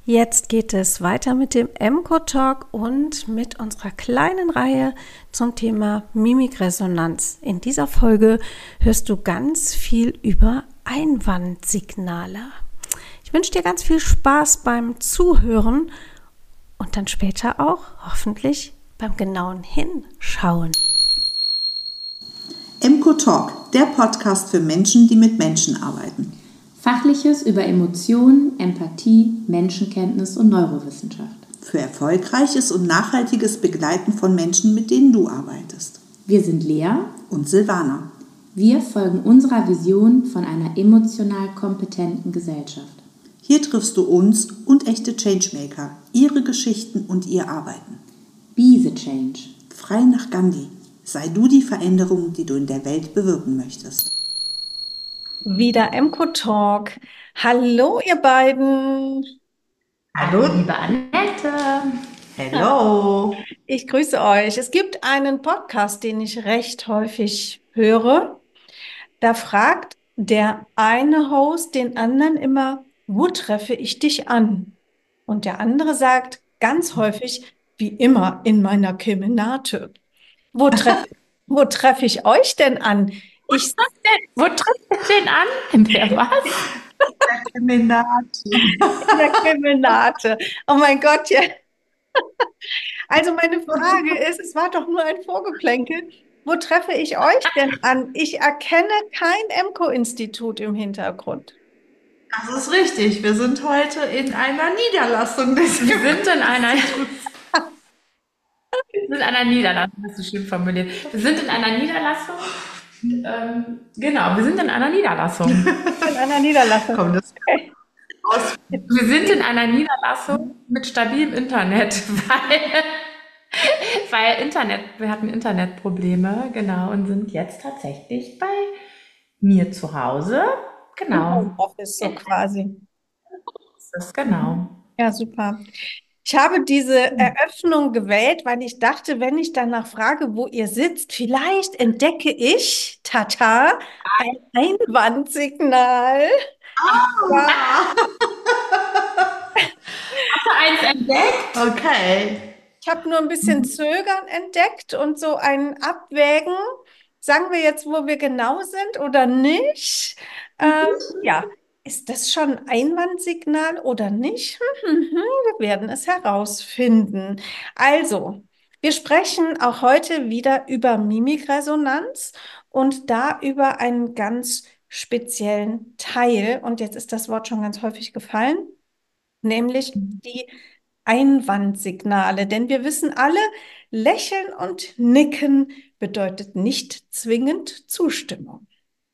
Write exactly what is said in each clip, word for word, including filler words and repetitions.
Jetzt geht es weiter mit dem Emco-Talk und mit unserer kleinen Reihe zum Thema Mimikresonanz. In dieser Folge hörst du ganz viel über Einwandsignale. Ich wünsche dir ganz viel Spaß beim Zuhören und dann später auch hoffentlich beim genauen Hinschauen. Emco-Talk, der Podcast für Menschen, die mit Menschen arbeiten. Fachliches über Emotionen, Empathie, Menschenkenntnis und Neurowissenschaft. Für erfolgreiches und nachhaltiges Begleiten von Menschen, mit denen du arbeitest. Wir sind Lea und Silvana. Wir folgen unserer Vision von einer emotional kompetenten Gesellschaft. Hier triffst du uns und echte Changemaker, ihre Geschichten und ihr Arbeiten. Be the change. Frei nach Gandhi. Sei du die Veränderung, die du in der Welt bewirken möchtest. Wieder Emco-Talk. Hallo, ihr beiden. Hallo, liebe Annette. Hallo. Ich grüße euch. Es gibt einen Podcast, den ich recht häufig höre. Da fragt der eine Host den anderen immer, wo treffe ich dich an? Und der andere sagt ganz häufig, wie immer in meiner Kemenate. Wo treffe wo treff ich euch denn an? Ich, Wo trifft es den an? In der was? In der Kemenate. In der Kemenate. Oh mein Gott, ja. Also meine Frage ist, es war doch nur ein Vorgeplänkel. Wo treffe ich euch denn an? Ich erkenne kein Emco-Institut im Hintergrund. Das ist richtig. Wir sind heute in einer Niederlassung des Wir sind in einer Wir sind in einer Niederlassung, das ist schön formuliert. Wir sind in einer Niederlassung. Ähm, genau, wir sind in einer Niederlassung. In einer Niederlassung. Komm, das Okay. aus. Wir sind in einer Niederlassung mit stabilem Internet, weil, weil Internet, wir hatten Internetprobleme, genau, und sind jetzt tatsächlich bei mir zu Hause. Genau. Homeoffice so quasi. Das ist genau. Ja, super. Ich habe diese Eröffnung gewählt, weil ich dachte, wenn ich danach frage, wo ihr sitzt, vielleicht entdecke ich, tata, ein Einwandsignal. Ah. Hast du eins entdeckt? Okay. Ich habe nur ein bisschen Zögern entdeckt und so ein Abwägen. Sagen wir jetzt, wo wir genau sind oder nicht? Ähm, ja, ist das schon ein Einwandsignal oder nicht? Hm, hm, hm, wir werden es herausfinden. Also, wir sprechen auch heute wieder über Mimikresonanz und da über einen ganz speziellen Teil. Und jetzt ist das Wort schon ganz häufig gefallen, nämlich die Einwandsignale. Denn wir wissen alle, Lächeln und Nicken bedeutet nicht zwingend Zustimmung.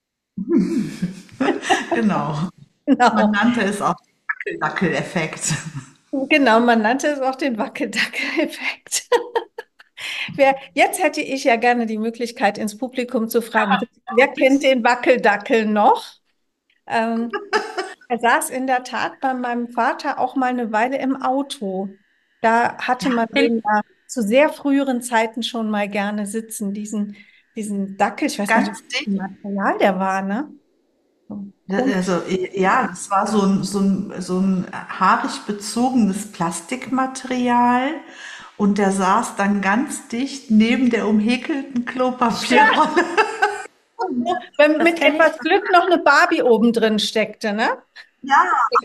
Genau. Genau. Man nannte es auch den Wackeldackel-Effekt. Genau, man nannte es auch den Wackeldackel-Effekt. Wer, jetzt hätte ich ja gerne die Möglichkeit, ins Publikum zu fragen, wer kennt den Wackeldackel noch? Ähm, er saß in der Tat bei meinem Vater auch mal eine Weile im Auto. Da hatte man den ja zu sehr früheren Zeiten schon mal gerne sitzen, diesen, diesen Dackel. Ich weiß gar nicht, Ganz was für dick. ein Material der war, ne? So. Also, ja, das war so ein, so ein, so ein haarig bezogenes Plastikmaterial und der saß dann ganz dicht neben der umhäkelten Klopapierrolle. Wenn Das mit kenn ich. etwas Glück noch eine Barbie oben drin steckte, ne? Ja,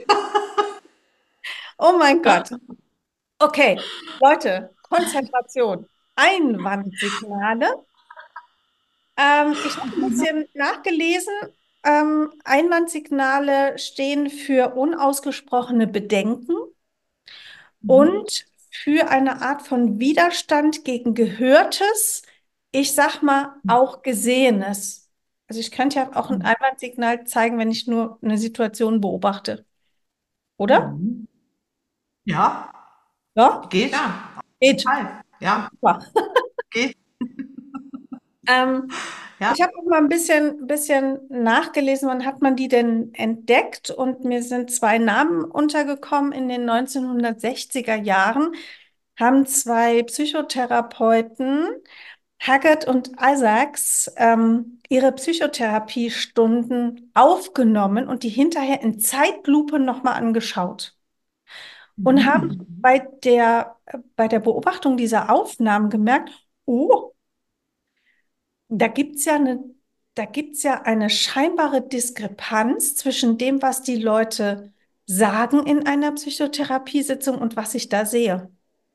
Oh mein Gott. Okay, Leute, Konzentration. Einwandsignale. Ähm, ich habe ein bisschen nachgelesen. Ähm, Einwandsignale stehen für unausgesprochene Bedenken und für eine Art von Widerstand gegen Gehörtes, ich sag mal auch Gesehenes. Also ich könnte ja auch ein Einwandsignal zeigen, wenn ich nur eine Situation beobachte. Oder? ja, Ja? geht. Ja. Geht. Hi. Ja, Super. geht. Ähm, Ja. ich habe auch mal ein bisschen, bisschen nachgelesen, wann hat man die denn entdeckt? Und mir sind zwei Namen untergekommen. In den neunzehnhundertsechziger Jahren haben zwei Psychotherapeuten, Haggard und Isaacs, ähm, ihre Psychotherapiestunden aufgenommen und die hinterher in Zeitlupe nochmal angeschaut. und haben bei der, bei der Beobachtung dieser Aufnahmen gemerkt, oh, da gibt's ja eine, da gibt's ja eine scheinbare Diskrepanz zwischen dem, was die Leute sagen in einer Psychotherapiesitzung und was ich da sehe.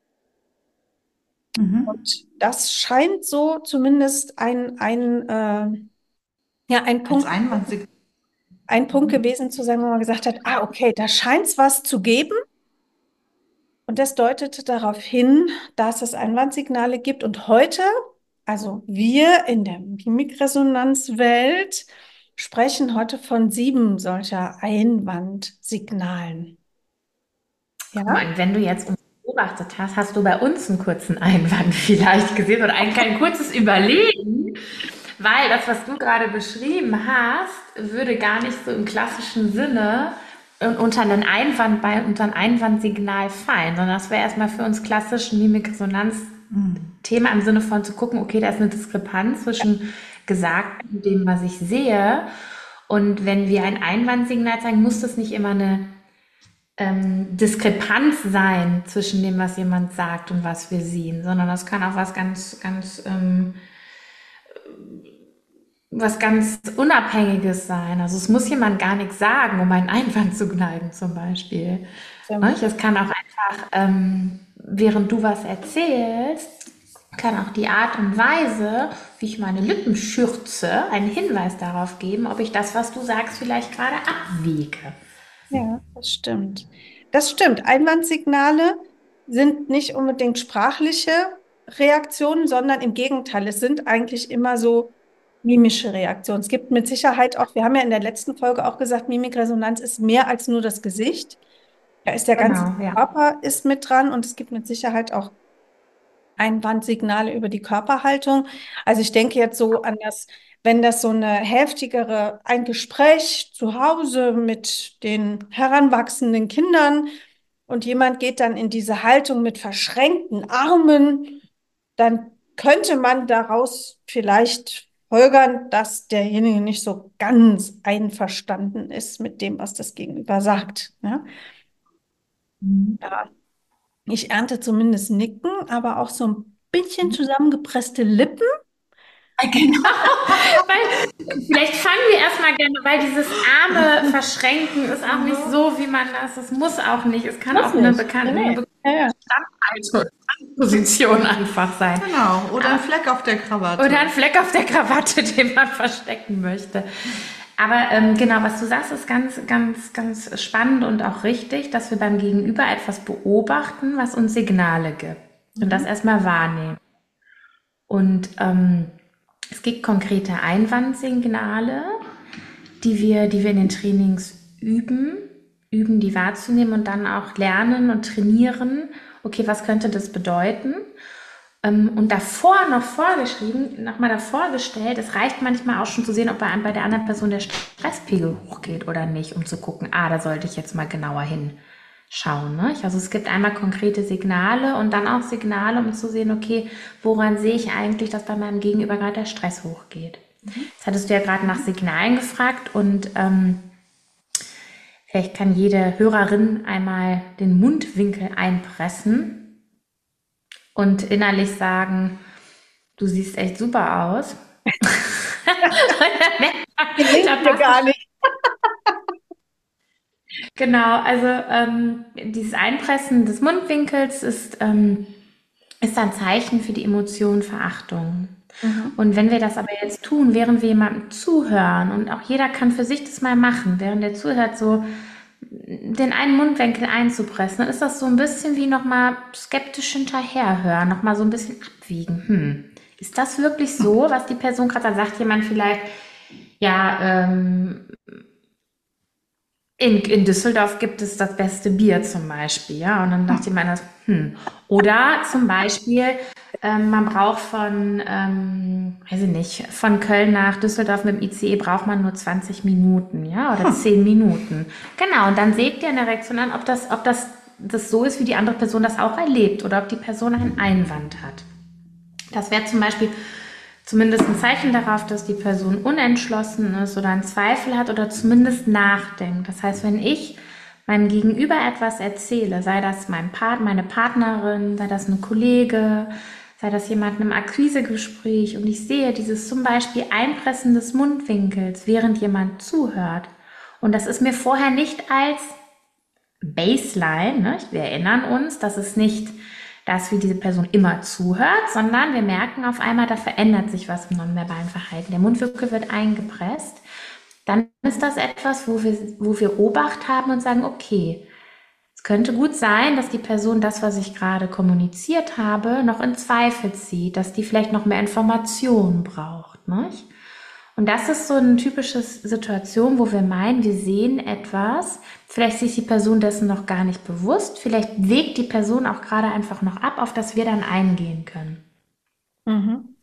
Und das scheint so zumindest ein, ein, äh, ja, ein Als Punkt, Einwandsignal. ein Punkt gewesen zu sein, wo man gesagt hat, ah, okay, da scheint's was zu geben. Und das deutete darauf hin, dass es Einwandsignale gibt. Und heute, also wir in der Mimikresonanzwelt, sprechen heute von sieben solcher Einwandsignalen. Guck Ja? mal, und wenn du jetzt uns beobachtet hast, hast du bei uns einen kurzen Einwand vielleicht gesehen oder ein, ein kurzes Überlegen, weil das, was du gerade beschrieben hast, würde gar nicht so im klassischen Sinne un- unter einen Einwand bei unter ein Einwandsignal fallen, sondern das wäre erstmal für uns klassisch ein Mimikresonanz-Thema im Sinne von zu gucken, okay, da ist eine Diskrepanz zwischen Gesagten und dem, was ich sehe. Und wenn wir ein Einwandsignal zeigen, muss das nicht immer eine ähm, Diskrepanz sein zwischen dem, was jemand sagt und was wir sehen, sondern das kann auch was ganz, ganz, ähm, was ganz Unabhängiges sein. Also es muss jemand gar nichts sagen, um einen Einwand zu geigen, zum Beispiel. Nicht? Es kann auch einfach, ähm, während du was erzählst, kann auch die Art und Weise, wie ich meine Lippen schürze, einen Hinweis darauf geben, ob ich das, was du sagst, vielleicht gerade abwiege. Ja, das stimmt. Das stimmt. Einwandsignale sind nicht unbedingt sprachliche Reaktionen, sondern im Gegenteil, es sind eigentlich immer so mimische Reaktionen. Es gibt mit Sicherheit auch, wir haben ja in der letzten Folge auch gesagt, Mimikresonanz ist mehr als nur das Gesicht. Da ist der ganze Genau, ja. Körper ist mit dran und es gibt mit Sicherheit auch Einwandsignale über die Körperhaltung. Also ich denke jetzt so an das, wenn das so eine heftigere, ein Gespräch zu Hause mit den heranwachsenden Kindern und jemand geht dann in diese Haltung mit verschränkten Armen, dann könnte man daraus vielleicht folgern, dass derjenige nicht so ganz einverstanden ist mit dem, was das Gegenüber sagt. Ja? Ja. Ich ernte zumindest Nicken, aber auch so ein bisschen zusammengepresste Lippen. Genau, weil vielleicht fangen wir erstmal gerne, weil dieses Arme verschränken ist auch nicht so, wie man das, es muss auch nicht, es kann Muss auch eine nicht. bekannte Nee. eine Ja, ja. bekannte Position einfach sein. Genau, oder ein Fleck auf der Krawatte. Oder ein Fleck auf der Krawatte, den man verstecken möchte. Aber ähm, genau, was du sagst, ist ganz, ganz, ganz spannend und auch richtig, dass wir beim Gegenüber etwas beobachten, was uns Signale gibt und das erstmal wahrnehmen. Und ähm, es gibt konkrete Einwandsignale, die wir, die wir in den Trainings üben, üben, die wahrzunehmen und dann auch lernen und trainieren. Okay, was könnte das bedeuten? Und davor noch vorgeschrieben, nochmal davor gestellt, es reicht manchmal auch schon zu sehen, ob bei, bei der anderen Person der Stresspegel hochgeht oder nicht, um zu gucken, ah, da sollte ich jetzt mal genauer hinschauen. Ne? Also es gibt einmal konkrete Signale und dann auch Signale, um zu sehen, okay, woran sehe ich eigentlich, dass bei meinem Gegenüber gerade der Stress hochgeht. Mhm. Jetzt hattest du ja gerade nach Signalen gefragt und ähm, vielleicht kann jede Hörerin einmal den Mundwinkel einpressen und innerlich sagen, du siehst echt super aus. Gelingt mir gar nicht. Genau, also ähm, dieses Einpressen des Mundwinkels ist, ähm, ist ein Zeichen für die Emotion Verachtung. Mhm. Und wenn wir das aber jetzt tun, während wir jemandem zuhören und auch jeder kann für sich das mal machen, während der zuhört, so den einen Mundwinkel einzupressen, dann ist das so ein bisschen wie nochmal skeptisch hinterherhören, nochmal so ein bisschen abwiegen. Hm, ist das wirklich so, was die Person gerade sagt? Sagt jemand vielleicht, ja, ähm, in, in Düsseldorf gibt es das beste Bier zum Beispiel, ja, und dann dachte jemand, hm, oder zum Beispiel, ähm, man braucht von, ähm, weiß ich nicht, von Köln nach Düsseldorf mit dem I C E braucht man nur zwanzig Minuten, ja, oder zehn Minuten. Genau, und dann seht ihr in der Reaktion an, ob das, ob das, das so ist, wie die andere Person das auch erlebt oder ob die Person einen Einwand hat. Das wäre zum Beispiel zumindest ein Zeichen darauf, dass die Person unentschlossen ist oder einen Zweifel hat oder zumindest nachdenkt. Das heißt, wenn ich meinem Gegenüber etwas erzähle, sei das mein Part, meine Partnerin, sei das ein Kollege, sei das jemand in einem Akquisegespräch und ich sehe dieses zum Beispiel Einpressen des Mundwinkels, während jemand zuhört. Und das ist mir vorher nicht als Baseline, ne? Wir erinnern uns, dass es nicht, dass wie diese Person immer zuhört, sondern wir merken auf einmal, da verändert sich was im nonverbalen Verhalten. Der Mundwinkel wird eingepresst. Dann ist das etwas, wo wir, wo wir Obacht haben und sagen, okay, es könnte gut sein, dass die Person das, was ich gerade kommuniziert habe, noch in Zweifel zieht, dass die vielleicht noch mehr Informationen braucht, nicht? Und das ist so eine typische Situation, wo wir meinen, wir sehen etwas, vielleicht ist die Person dessen noch gar nicht bewusst, vielleicht wägt die Person auch gerade einfach noch ab, auf das wir dann eingehen können. Mhm.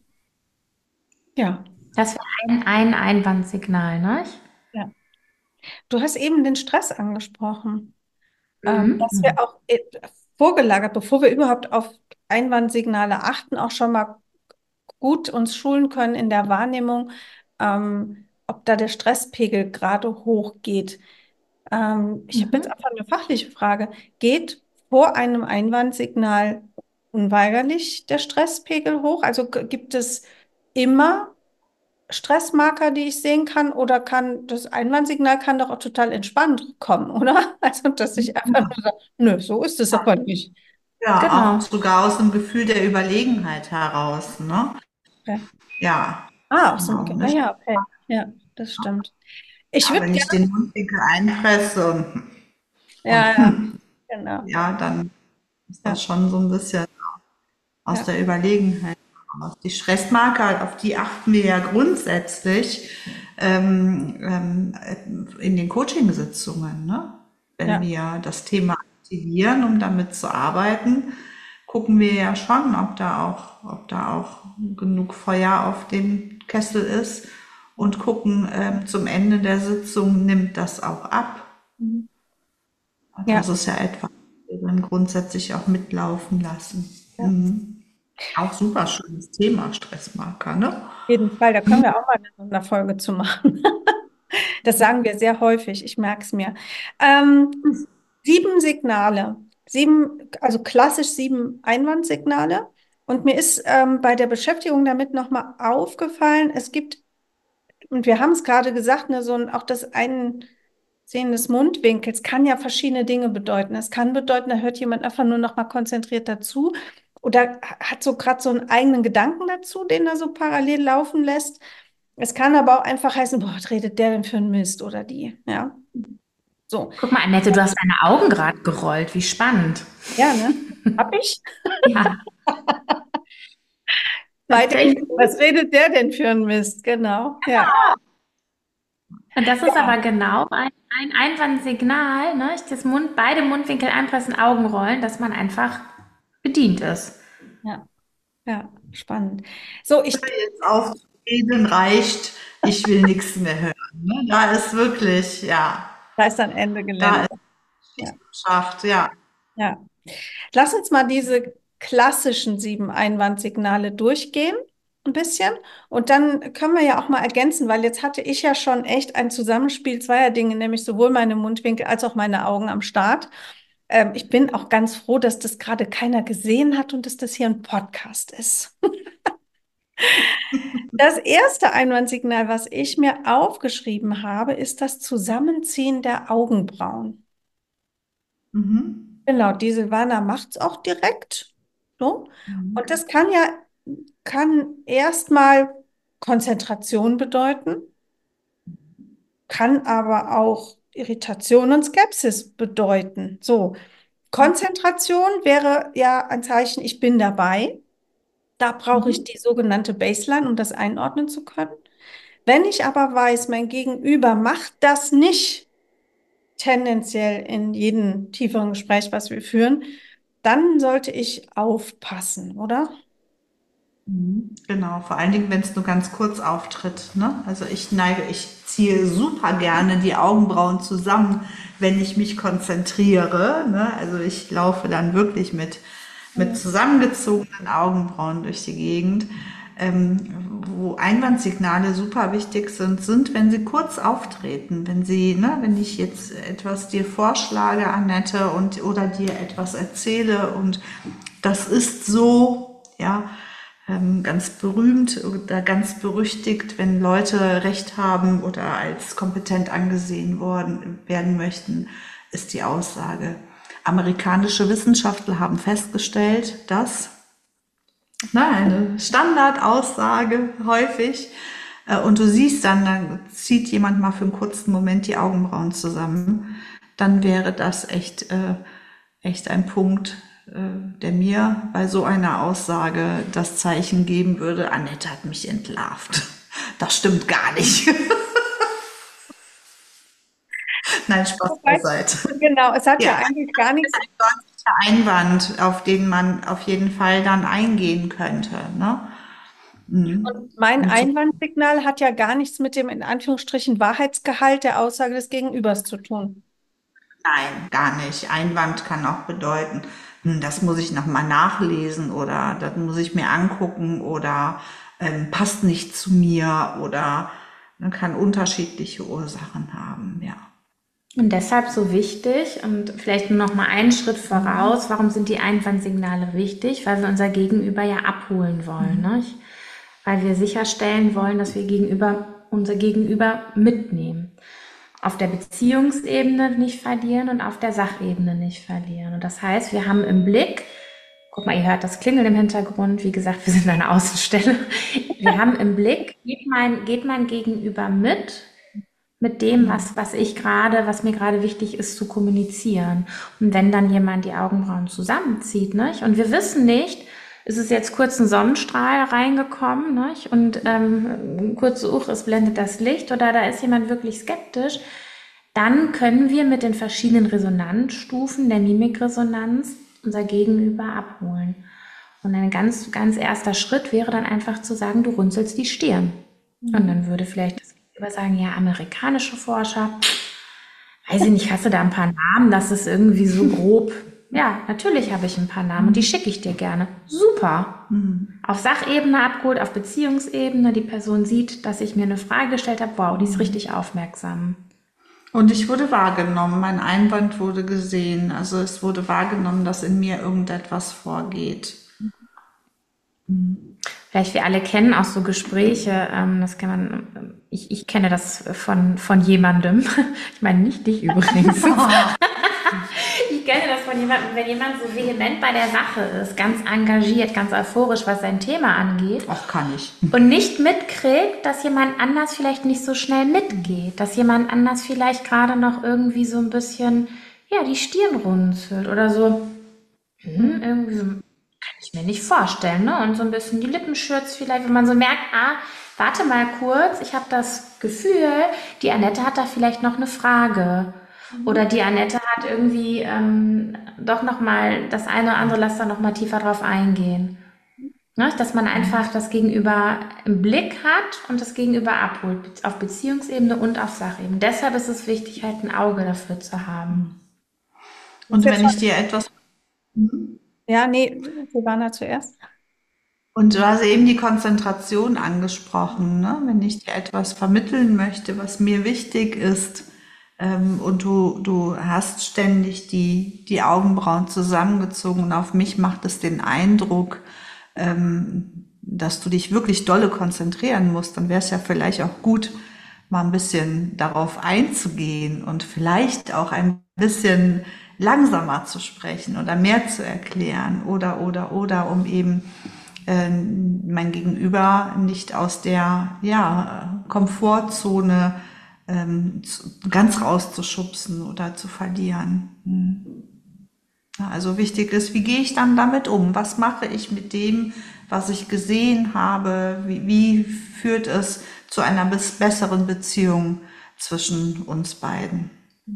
Ja, Das wäre ein, ein Einwandsignal, nicht? ja. Du hast eben den Stress angesprochen, ähm, Mhm. dass wir auch äh, vorgelagert, bevor wir überhaupt auf Einwandsignale achten, auch schon mal gut uns schulen können in der Wahrnehmung, ähm, ob da der Stresspegel gerade hochgeht. Ähm, ich habe jetzt Mhm. einfach eine fachliche Frage. Geht vor einem Einwandsignal unweigerlich der Stresspegel hoch? Also g- gibt es immer Stressmarker, die ich sehen kann, oder kann das Einwandsignal kann doch auch total entspannt kommen, oder? Also, dass ich einfach nur sage, nö, so ist es aber nicht. Ja, auch Genau. sogar aus einem Gefühl der Überlegenheit heraus, ne? Okay. Ja, Ah, aus dem, genau, ah nicht? ja, okay. Ja, das stimmt. Ich Ja, würde wenn ich gerne, den Mundwinkel einpresse und, ja, und ja, genau. ja, dann ist Ja, das schon so ein bisschen aus ja, der Überlegenheit heraus. Die Stressmarker, auf die achten wir ja grundsätzlich ähm, ähm, in den Coaching-Sitzungen, ne? Wenn ja. wir das Thema aktivieren, um damit zu arbeiten, gucken wir ja schon, ob da auch, ob da auch genug Feuer auf dem Kessel ist und gucken ähm, zum Ende der Sitzung, nimmt das auch ab. Mhm. Das Ja, ist ja etwas, was wir dann grundsätzlich auch mitlaufen lassen. ja. Mhm. Auch super schönes Thema, Stressmarker, ne? Auf jeden Fall, da können wir auch mal eine eine Folge zu machen. Das sagen wir sehr häufig, ich merke es mir. Ähm, sieben Signale, sieben, also klassisch sieben Einwandsignale. Und mir ist ähm, bei der Beschäftigung damit nochmal aufgefallen, es gibt, und wir haben es gerade gesagt, ne, so ein, auch das Einsehen des Mundwinkels kann ja verschiedene Dinge bedeuten. Es kann bedeuten, da hört jemand einfach nur nochmal konzentriert dazu oder hat so gerade so einen eigenen Gedanken dazu, den er so parallel laufen lässt. Es kann aber auch einfach heißen, boah, was redet der denn für ein Mist oder die, ja. So, Guck mal, Annette, du hast deine Augen gerade gerollt. Wie spannend. ja, ne? Hab ich? Ja, Weiterhin, tatsächlich. was redet der denn für ein Mist? Genau, ja. Und das ist aber Ja, genau ein, ein Einwandsignal, ne? Das Mund, beide Mundwinkel einpressen, Augen rollen, dass man einfach bedient ist. ja, ja, spannend. So, ich, Jetzt aufzureden reicht, ich will nichts mehr hören. Ne? Da ist wirklich, ja, da ist dann Ende da Gelände. ist Ja, Schicht im Schacht, ja. ja. Lass uns mal diese klassischen sieben Einwandsignale durchgehen, ein bisschen. Und dann können wir ja auch mal ergänzen, weil jetzt hatte ich ja schon echt ein Zusammenspiel zweier Dinge, nämlich sowohl meine Mundwinkel als auch meine Augen am Start. Ähm, ich bin auch ganz froh, dass das gerade keiner gesehen hat und dass das hier ein Podcast ist. Das erste Einwandsignal, was ich mir aufgeschrieben habe, ist das Zusammenziehen der Augenbrauen. Mhm. Genau, die Silvana macht es auch direkt. So. Und das kann ja, kann erstmal Konzentration bedeuten, kann aber auch Irritation und Skepsis bedeuten. So, Konzentration wäre ja ein Zeichen, ich bin dabei. Da brauche ich Mhm. die sogenannte Baseline, um das einordnen zu können. Wenn ich aber weiß, mein Gegenüber macht das nicht tendenziell in jedem tieferen Gespräch, was wir führen, dann sollte ich aufpassen, oder? Mhm. Genau, vor allen Dingen, wenn es nur ganz kurz auftritt. Ne? Also ich neige, ich ziehe super gerne die Augenbrauen zusammen, wenn ich mich konzentriere. Ne? Also ich laufe dann wirklich mit, mit zusammengezogenen Augenbrauen durch die Gegend. ähm, wo Einwandsignale super wichtig sind, sind, wenn sie kurz auftreten, wenn sie, ne, wenn ich jetzt etwas dir vorschlage, Annette, und oder dir etwas erzähle und das ist so, ja, ähm, ganz berühmt oder ganz berüchtigt, wenn Leute Recht haben oder als kompetent angesehen worden werden möchten, ist die Aussage. Amerikanische Wissenschaftler haben festgestellt, dass na, eine Standardaussage häufig, äh, und du siehst dann, dann zieht jemand mal für einen kurzen Moment die Augenbrauen zusammen, dann wäre das echt, äh, echt ein Punkt, äh, der mir bei so einer Aussage das Zeichen geben würde, Annette hat mich entlarvt. Das stimmt gar nicht. Nein, Spaß Wobei, beiseite. genau, es hat ja Ja, eigentlich gar nichts. ein deutlicher Einwand, auf den man auf jeden Fall dann eingehen könnte, ne? Mhm. Mein Und so, Einwandsignal hat ja gar nichts mit dem in Anführungsstrichen Wahrheitsgehalt der Aussage des Gegenübers zu tun. nein, gar nicht. Einwand kann auch bedeuten, hm, das muss ich nochmal nachlesen oder das muss ich mir angucken oder ähm, passt nicht zu mir oder man kann unterschiedliche Ursachen haben, ja. Und deshalb so wichtig und vielleicht nur noch mal einen Schritt voraus, warum sind die Einwandsignale wichtig? Weil wir unser Gegenüber ja abholen wollen, ne? Weil wir sicherstellen wollen, dass wir gegenüber, unser Gegenüber mitnehmen. Auf der Beziehungsebene nicht verlieren und auf der Sachebene nicht verlieren. Und das heißt, wir haben im Blick, guck mal, ihr hört das Klingeln im Hintergrund, wie gesagt, wir sind eine Außenstelle. Wir haben im Blick, geht mein, geht mein Gegenüber mit, mit dem, was, was ich gerade, was mir gerade wichtig ist, zu kommunizieren. Und wenn dann jemand die Augenbrauen zusammenzieht, nicht? Und wir wissen nicht, ist es jetzt kurz ein Sonnenstrahl reingekommen, nicht? Und ähm, kurz, uch, es blendet das Licht oder da ist jemand wirklich skeptisch, dann können wir mit den verschiedenen Resonanzstufen der Mimikresonanz unser Gegenüber abholen. Und ein ganz, ganz erster Schritt wäre dann einfach zu sagen, du runzelst die Stirn. Und dann würde vielleicht das Gegenüber sagen, ja, amerikanische Forscher, weiß ich nicht, hast du da ein paar Namen, das ist irgendwie so grob. Ja, natürlich habe ich ein paar Namen und die schicke ich dir gerne. Super. Auf Sachebene abgeholt, auf Beziehungsebene, die Person sieht, dass ich mir eine Frage gestellt habe, wow, die ist richtig aufmerksam. Und ich wurde wahrgenommen, mein Einwand wurde gesehen, also es wurde wahrgenommen, dass in mir irgendetwas vorgeht. Vielleicht wir alle kennen auch so Gespräche, ähm, das kann man, ich, ich kenne das von, von jemandem, ich meine nicht dich übrigens. Ich kenne das von jemandem, wenn jemand so vehement bei der Sache ist, ganz engagiert, ganz euphorisch, was sein Thema angeht. Auch kann ich. Und nicht mitkriegt, dass jemand anders vielleicht nicht so schnell mitgeht, dass jemand anders vielleicht gerade noch irgendwie so ein bisschen, ja, die Stirn runzelt oder so, hm, irgendwie so, kann ich mir nicht vorstellen, ne? Und so ein bisschen die Lippen schürzt vielleicht, wenn man so merkt, ah, warte mal kurz, ich habe das Gefühl, die Annette hat da vielleicht noch eine Frage. Oder die Annette hat irgendwie ähm, doch nochmal das eine oder andere, lass da nochmal tiefer drauf eingehen. Ne? Dass man einfach das Gegenüber im Blick hat und das Gegenüber abholt, auf Beziehungsebene und auf Sachebene. Deshalb ist es wichtig, halt ein Auge dafür zu haben. Und wenn ich dir etwas... Ja, nee, Silvana zuerst. Und du hast eben die Konzentration angesprochen, ne? Wenn ich dir etwas vermitteln möchte, was mir wichtig ist, ähm, und du, du hast ständig die, die Augenbrauen zusammengezogen und auf mich macht es den Eindruck, ähm, dass du dich wirklich dolle konzentrieren musst, dann wäre es ja vielleicht auch gut, mal ein bisschen darauf einzugehen und vielleicht auch ein bisschen langsamer zu sprechen oder mehr zu erklären oder, oder, oder, um eben äh, mein Gegenüber nicht aus der ja, Komfortzone ähm, zu, ganz rauszuschubsen oder zu verlieren. Hm. Ja, also wichtig ist, wie gehe ich dann damit um? Was mache ich mit dem, was ich gesehen habe? Wie, wie führt es zu einer bis besseren Beziehung zwischen uns beiden?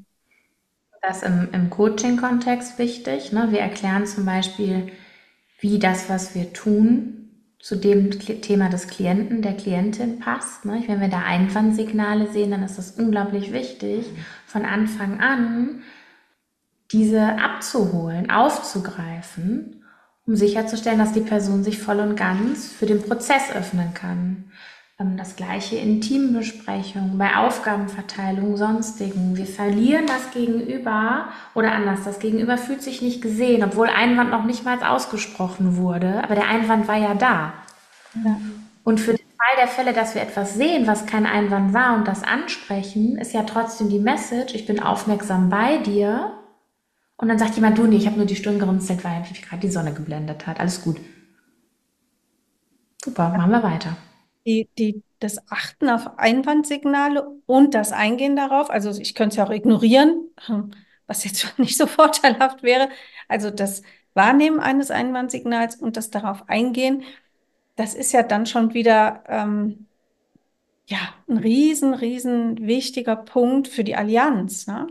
Das ist im, im Coaching-Kontext wichtig. Ne? Wir erklären zum Beispiel, wie das, was wir tun, zu dem Thema des Klienten, der Klientin passt. Ne? Wenn wir da Einwandsignale sehen, dann ist es unglaublich wichtig, von Anfang an diese abzuholen, aufzugreifen um sicherzustellen, dass die Person sich voll und ganz für den Prozess öffnen kann. Ähm, Das gleiche in Teambesprechungen, bei Aufgabenverteilung, sonstigen. Wir verlieren das Gegenüber oder anders, das Gegenüber fühlt sich nicht gesehen, obwohl Einwand noch nicht mal ausgesprochen wurde, aber der Einwand war ja da. Ja. Und für den Fall der Fälle, dass wir etwas sehen, was kein Einwand war und das ansprechen, ist ja trotzdem die Message, ich bin aufmerksam bei dir. Und dann sagt jemand, du, nee, ich habe nur die Stirn gerunzelt, weil mich gerade die Sonne geblendet hat. Alles gut. Super, machen wir weiter. Die, die, das Achten auf Einwandsignale und das Eingehen darauf, also ich könnte es ja auch ignorieren, hm, was jetzt nicht so vorteilhaft wäre. Also das Wahrnehmen eines Einwandsignals und das darauf eingehen, das ist ja dann schon wieder ähm, ja, ein riesen, riesen wichtiger Punkt für die Allianz, ne?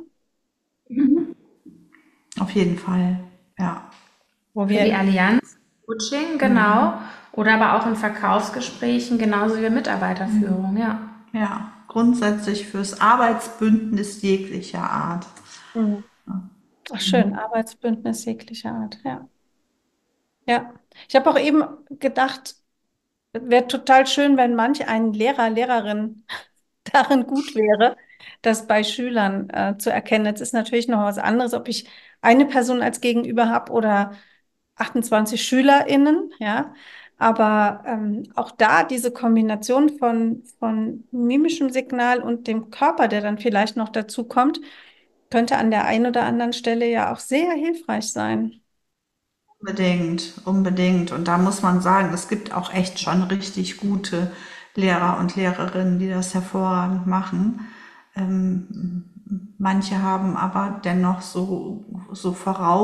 Auf jeden Fall, ja. Wo Für die wir, Allianz, Coaching, genau. Oder aber auch in Verkaufsgesprächen, genauso wie Mitarbeiterführung, ja. Ja, grundsätzlich fürs Arbeitsbündnis jeglicher Art. Mhm. Ach schön, Arbeitsbündnis jeglicher Art, ja. Ja, ich habe auch eben gedacht, wäre total schön, wenn manch ein Lehrer, Lehrerin darin gut wäre, das bei Schülern äh, zu erkennen. Jetzt ist natürlich noch was anderes, ob ich eine Person als Gegenüber habe oder achtundzwanzig SchülerInnen, ja. Aber ähm, auch da diese Kombination von, von mimischem Signal und dem Körper, der dann vielleicht noch dazu kommt, könnte an der einen oder anderen Stelle ja auch sehr hilfreich sein. Unbedingt, unbedingt. Und da muss man sagen, es gibt auch echt schon richtig gute Lehrer und Lehrerinnen, die das hervorragend machen. Ähm, manche haben aber dennoch so, so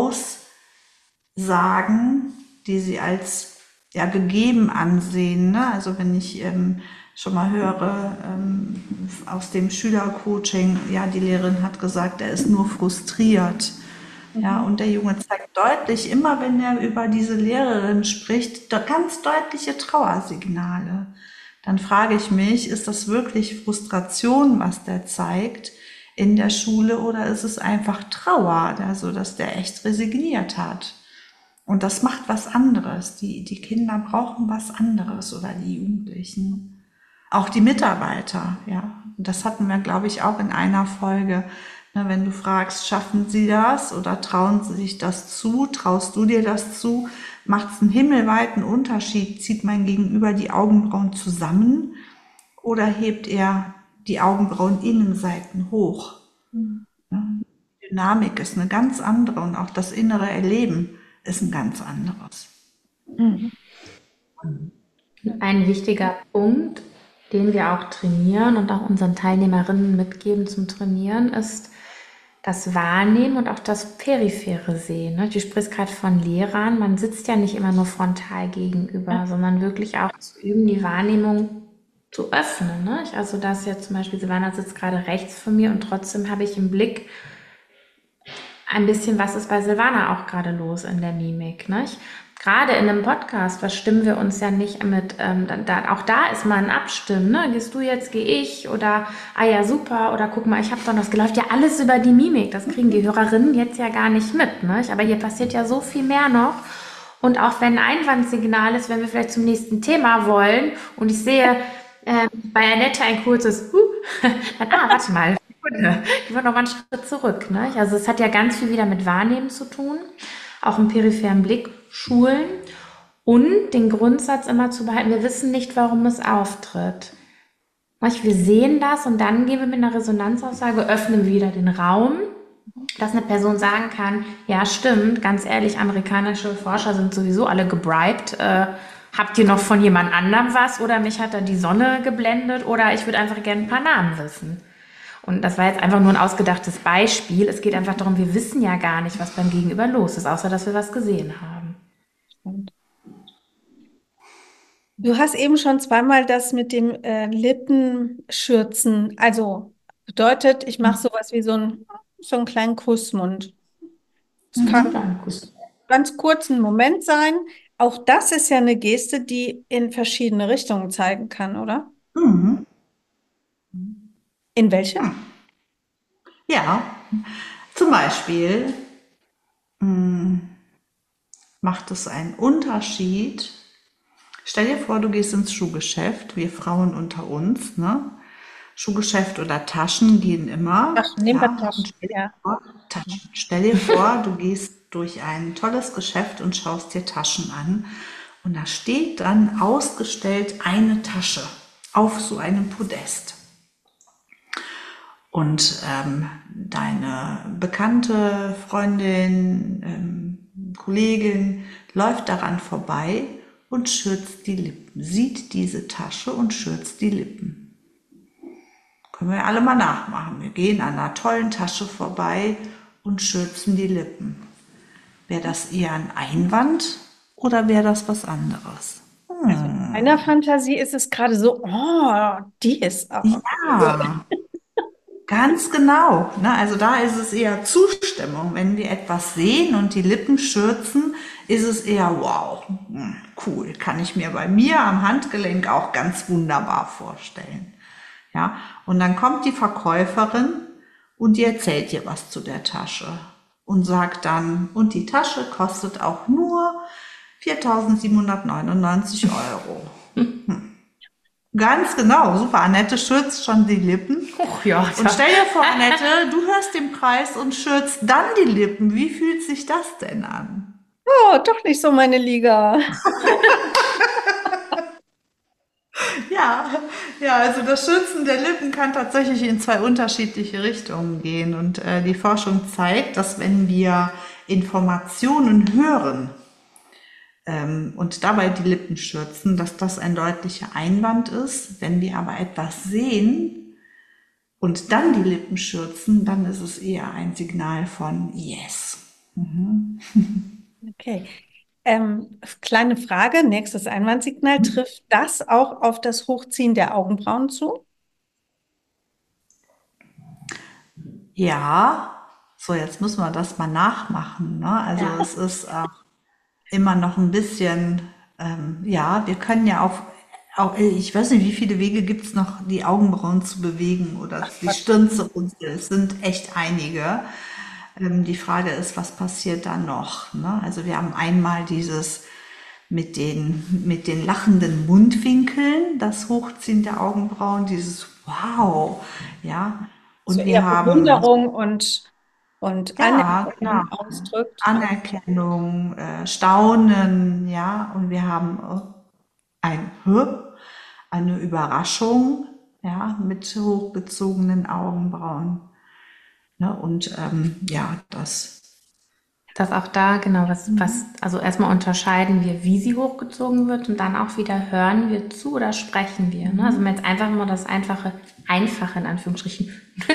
Voraussagen, die sie als ja, gegeben ansehen. Ne? Also wenn ich ähm, schon mal höre ähm, aus dem Schülercoaching, ja, die Lehrerin hat gesagt, er ist nur frustriert. Ja, Mhm. und der Junge zeigt deutlich, immer wenn er über diese Lehrerin spricht, da ganz deutliche Trauersignale. Dann frage ich mich, ist das wirklich Frustration, was der zeigt in der Schule, oder ist es einfach Trauer, also dass der echt resigniert hat? Und das macht was anderes. Die, die Kinder brauchen was anderes oder die Jugendlichen. Auch die Mitarbeiter, ja. Das hatten wir, glaube ich, auch in einer Folge. Na, wenn du fragst, schaffen sie das oder trauen sie sich das zu? Traust du dir das zu? Macht es einen himmelweiten Unterschied? Zieht mein Gegenüber die Augenbrauen zusammen oder hebt er die Augenbrauen-Innenseiten hoch? Ne? Die Dynamik ist eine ganz andere und auch das innere Erleben ist ein ganz anderes. Mhm. Ein wichtiger Punkt, den wir auch trainieren und auch unseren Teilnehmerinnen mitgeben zum Trainieren, ist das Wahrnehmen und auch das periphere Sehen. Ne? Du sprichst gerade von Lehrern. Man sitzt ja nicht immer nur frontal gegenüber, sondern wirklich auch zu üben, die Wahrnehmung zu öffnen. Ne? Ich- Also das jetzt zum Beispiel, Silvana sitzt gerade rechts von mir und trotzdem habe ich im Blick ein bisschen, was ist bei Silvana auch gerade los in der Mimik. Nicht? Gerade in einem Podcast, was stimmen wir uns ja nicht mit, ähm, da, da, auch da ist mal ein Abstimmen, ne? Gehst du jetzt, gehe ich oder, ah ja, super, oder guck mal, ich habe doch das geläuft, ja alles über die Mimik, das kriegen die Hörerinnen jetzt ja gar nicht mit, nicht? Aber hier passiert ja so viel mehr noch. Und auch wenn ein Einwandsignal ist, wenn wir vielleicht zum nächsten Thema wollen und ich sehe ähm, bei Annette ein kurzes, uh, dann, ah, warte mal, ich will noch mal einen Schritt zurück. Ne? Also es hat ja ganz viel wieder mit Wahrnehmen zu tun, auch im peripheren Blick schulen und den Grundsatz immer zu behalten, wir wissen nicht, warum es auftritt. Nicht? Wir sehen das und dann gehen wir mit einer Resonanzaussage, öffnen wir wieder den Raum, dass eine Person sagen kann, ja stimmt, ganz ehrlich, amerikanische Forscher sind sowieso alle gebribed, äh, habt ihr noch von jemand anderem was oder mich hat da die Sonne geblendet oder ich würde einfach gerne ein paar Namen wissen. Und das war jetzt einfach nur ein ausgedachtes Beispiel. Es geht einfach darum, wir wissen ja gar nicht, was beim Gegenüber los ist, außer dass wir was gesehen haben. Du hast eben schon zweimal das mit dem äh, Lippenschürzen, also bedeutet, ich mache sowas wie so, ein, so einen kleinen Kussmund. Es kann Dann Kuss. ganz kurz ein Moment sein. Auch das ist ja eine Geste, die in verschiedene Richtungen zeigen kann, oder? Mhm. In welche? Ja, zum Beispiel, mh, macht es einen Unterschied. Stell dir vor, du gehst ins Schuhgeschäft, wir Frauen unter uns, ne? Schuhgeschäft oder Taschen gehen immer, Taschen, nehmen wir ja. Und Taschen, stell dir ja. vor, Taschen. Stell dir vor, du gehst durch ein tolles Geschäft und schaust dir Taschen an. Und da steht dann ausgestellt eine Tasche auf so einem Podest. Und ähm, deine bekannte Freundin, ähm, Kollegin läuft daran vorbei und schürzt die Lippen, sieht diese Tasche und schürzt die Lippen. Können wir alle mal nachmachen. Wir gehen an einer tollen Tasche vorbei und schürzen die Lippen. Wäre das eher ein Einwand oder wäre das was anderes? Also in meiner Fantasie ist es gerade so, oh, die ist aber cool. Ja, ganz genau. Ne? Also da ist es eher Zustimmung. Wenn wir etwas sehen und die Lippen schürzen, ist es eher wow, hm, cool. Kann ich mir bei mir am Handgelenk auch ganz wunderbar vorstellen. Ja, und dann kommt die Verkäuferin und die erzählt dir was zu der Tasche und sagt dann, und die Tasche kostet auch nur viertausendsiebenhundertneunundneunzig Euro. Hm. Ganz genau, super. Annette schürzt schon die Lippen. Och, ja, Und stell dir vor, Annette, du hörst den Preis und schürzt dann die Lippen. Wie fühlt sich das denn an? Oh, doch nicht so meine Liga. Ja, ja, also das Schützen der Lippen kann tatsächlich in zwei unterschiedliche Richtungen gehen. Und äh, die Forschung zeigt, dass wenn wir Informationen hören ähm, und dabei die Lippen schürzen, dass das ein deutlicher Einwand ist. Wenn wir aber etwas sehen und dann die Lippen schürzen, dann ist es eher ein Signal von Yes. Okay. Ähm, kleine Frage, nächstes Einwandsignal. Trifft das auch auf das Hochziehen der Augenbrauen zu? Ja, so jetzt müssen wir das mal nachmachen. Ne? Also Ja. es ist auch immer noch ein bisschen, ähm, ja, wir können ja auf, auch, ich weiß nicht, wie viele Wege gibt es noch, die Augenbrauen zu bewegen oder die Stirn zu runzeln. Es sind echt einige. Ähm, die Frage ist, was passiert da noch? Ne? Also wir haben einmal dieses mit den, mit den lachenden Mundwinkeln, das Hochziehen der Augenbrauen, dieses Wow, ja. So Und wir eher haben Bewunderung und, und ja, genau. Anerkennung ausdrückt. Anerkennung, äh, Staunen, ja, und wir haben äh, ein H, eine Überraschung, ja, mit hochgezogenen Augenbrauen. Ne? Und ähm, ja, das. Dass auch da, genau, was, was, also erstmal unterscheiden wir, wie sie hochgezogen wird und dann auch wieder hören wir zu oder sprechen wir. Ne? Also wenn wir jetzt einfach nur das einfache, einfache in Anführungsstrichen,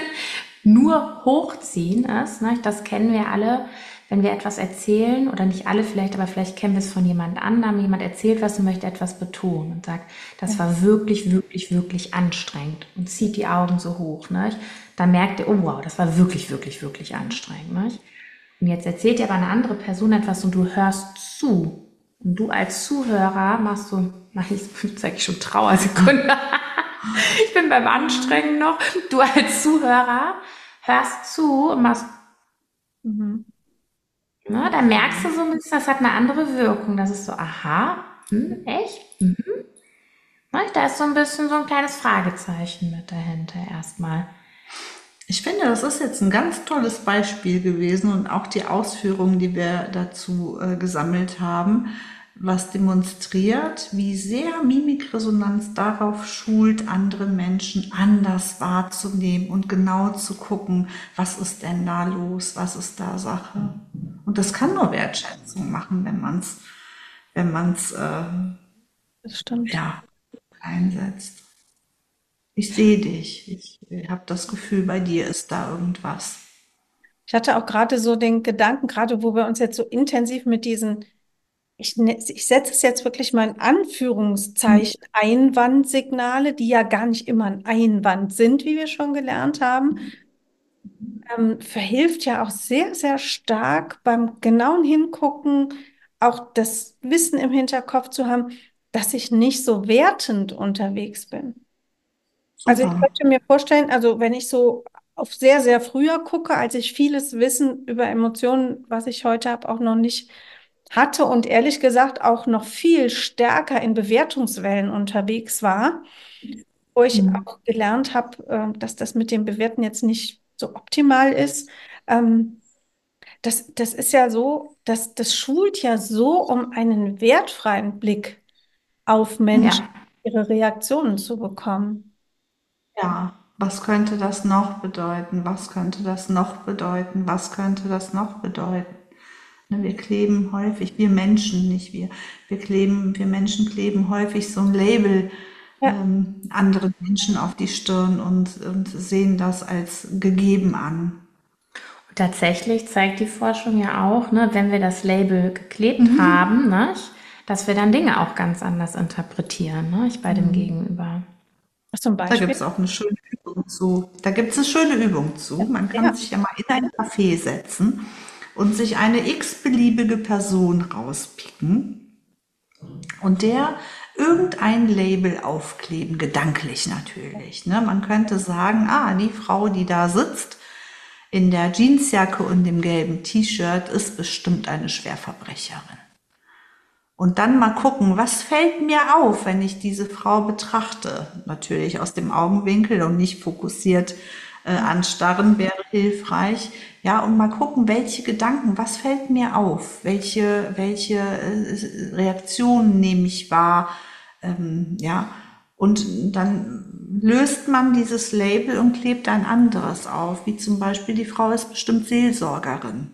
nur hochziehen ist, ne? Das kennen wir alle, wenn wir etwas erzählen, oder nicht alle vielleicht, aber vielleicht kennen wir es von jemand anderem, jemand erzählt was und möchte etwas betonen und sagt, das war wirklich, wirklich, wirklich anstrengend und zieht die Augen so hoch. Ne? Dann merkt ihr, oh wow, das war wirklich, wirklich, wirklich anstrengend. Ne? Und jetzt erzählt dir aber eine andere Person etwas und du hörst zu. Und du als Zuhörer machst so, mach ich, zeig ich schon Trauersekunde. Ich bin beim Anstrengen noch. Du als Zuhörer hörst zu und machst, Mhm. ne, da merkst du so ein bisschen, das hat eine andere Wirkung. Das ist so, aha, hm, echt? Mhm. Ne, da ist so ein bisschen so ein kleines Fragezeichen mit dahinter erstmal. Ich finde, das ist jetzt ein ganz tolles Beispiel gewesen und auch die Ausführungen, die wir dazu äh, gesammelt haben, was demonstriert, wie sehr Mimikresonanz darauf schult, andere Menschen anders wahrzunehmen und genau zu gucken, was ist denn da los, was ist da Sache. Und das kann nur Wertschätzung machen, wenn man es wenn man's, äh, Das stimmt. ja, einsetzt. Ich sehe dich. Ich habe das Gefühl, bei dir ist da irgendwas. Ich hatte auch gerade so den Gedanken, gerade wo wir uns jetzt so intensiv mit diesen, ich, ne- ich setze es jetzt wirklich mal in Anführungszeichen, Einwandsignale, die ja gar nicht immer ein Einwand sind, wie wir schon gelernt haben, ähm, verhilft ja auch sehr, sehr stark beim genauen Hingucken, auch das Wissen im Hinterkopf zu haben, dass ich nicht so wertend unterwegs bin. Also ich Super. könnte mir vorstellen, also wenn ich so auf sehr, sehr früher gucke, als ich vieles Wissen über Emotionen, was ich heute habe, auch noch nicht hatte und ehrlich gesagt auch noch viel stärker in Bewertungswellen unterwegs war, wo ich Mhm. auch gelernt habe, äh, dass das mit dem Bewerten jetzt nicht so optimal ist. Ähm, das, das ist ja so, das, das schult ja so, um einen wertfreien Blick auf Menschen, Ja. ihre Reaktionen zu bekommen. Ja, was könnte das noch bedeuten? Was könnte das noch bedeuten? Was könnte das noch bedeuten? Ne, Wir kleben häufig, wir Menschen, nicht wir, wir kleben, wir Menschen kleben häufig so ein Label Ja, ähm, anderen Menschen auf die Stirn und, und sehen das als gegeben an. Tatsächlich zeigt die Forschung ja auch, ne, wenn wir das Label geklebt haben, ne, dass wir dann Dinge auch ganz anders interpretieren, ne, bei dem Gegenüber. zum Da gibt Beispiel. es auch eine schöne Übung zu. Da gibt es eine schöne Übung zu. Man kann Ja. sich ja mal in ein Café setzen und sich eine x-beliebige Person rauspicken und der irgendein Label aufkleben, gedanklich natürlich. Ne? Man könnte sagen, ah, die Frau, die da sitzt, in der Jeansjacke und dem gelben T-Shirt, ist bestimmt eine Schwerverbrecherin. Und dann mal gucken, was fällt mir auf, wenn ich diese Frau betrachte. Natürlich aus dem Augenwinkel und nicht fokussiert äh, anstarren wäre hilfreich. Ja, und mal gucken, welche Gedanken, was fällt mir auf? Welche, welche äh, Reaktionen nehme ich wahr? Ähm, ja, und dann löst man dieses Label und klebt ein anderes auf, wie zum Beispiel die Frau ist bestimmt Seelsorgerin.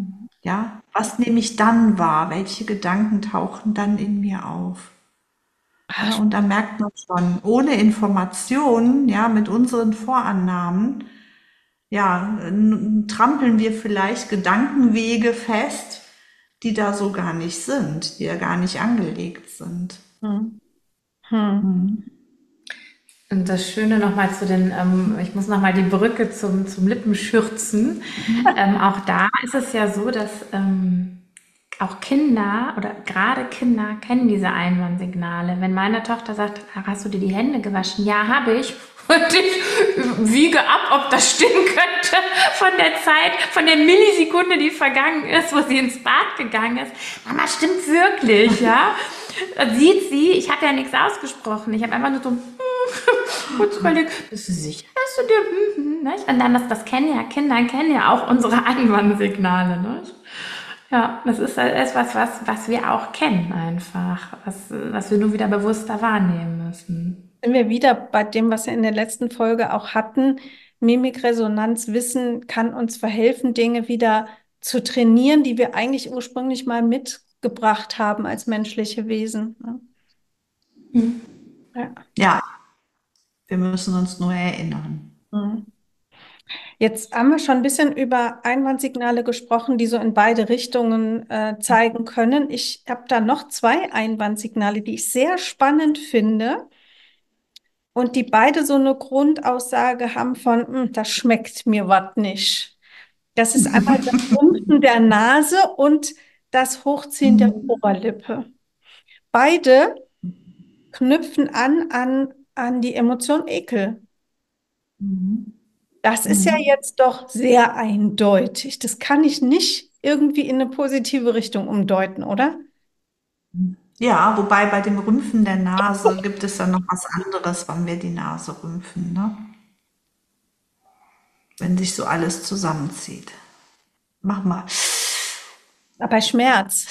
Ja, was nehme ich dann wahr? Welche Gedanken tauchen dann in mir auf? Ach, Ja, und da merkt man schon, ohne Informationen, ja, mit unseren Vorannahmen, ja, n- trampeln wir vielleicht Gedankenwege fest, die da so gar nicht sind, die ja gar nicht angelegt sind. hm. Hm. Und das Schöne nochmal zu den, ähm, ich muss nochmal die Brücke zum, zum Lippenschürzen. Ähm, auch da ist es ja so, dass ähm, auch Kinder oder gerade Kinder kennen diese Einwarnsignale. Wenn meine Tochter sagt, hast du dir die Hände gewaschen? Ja, habe ich. Und ich wiege ab, ob das stimmen könnte von der Zeit, von der Millisekunde, die vergangen ist, wo sie ins Bad gegangen ist. Mama, stimmt wirklich, ja? Dann sieht sie, ich habe ja nichts ausgesprochen. Ich habe einfach nur so kurz überlegt, bist du sicher, dass du dir, hm, hm, nicht? Und dann, das, das kennen ja Kinder, kennen ja auch unsere Einwandsignale, nicht? Ja, das ist etwas, was, was wir auch kennen einfach, was, was wir nur wieder bewusster wahrnehmen müssen. Sind wir wieder bei dem, was wir in der letzten Folge auch hatten. Mimikresonanzwissen kann uns verhelfen, Dinge wieder zu trainieren, die wir eigentlich ursprünglich mal mitgebracht haben als menschliche Wesen. Ne? Ja. Ja, wir müssen uns nur erinnern. Mhm. Jetzt haben wir schon ein bisschen über Einwandsignale gesprochen, die so in beide Richtungen äh, zeigen können. Ich habe da noch zwei Einwandsignale, die ich sehr spannend finde und die beide so eine Grundaussage haben von, "Hm, das schmeckt mir was nicht." Das ist einmal das Rümpfen der Nase und das Hochziehen der Oberlippe. Beide knüpfen an an, an die Emotion Ekel. Das ist ja jetzt doch sehr eindeutig. Das kann ich nicht irgendwie in eine positive Richtung umdeuten, oder? Ja, wobei bei dem Rümpfen der Nase gibt es dann noch was anderes, wann wir die Nase rümpfen, ne? Wenn sich so alles zusammenzieht. Mach mal. Aber bei Schmerz.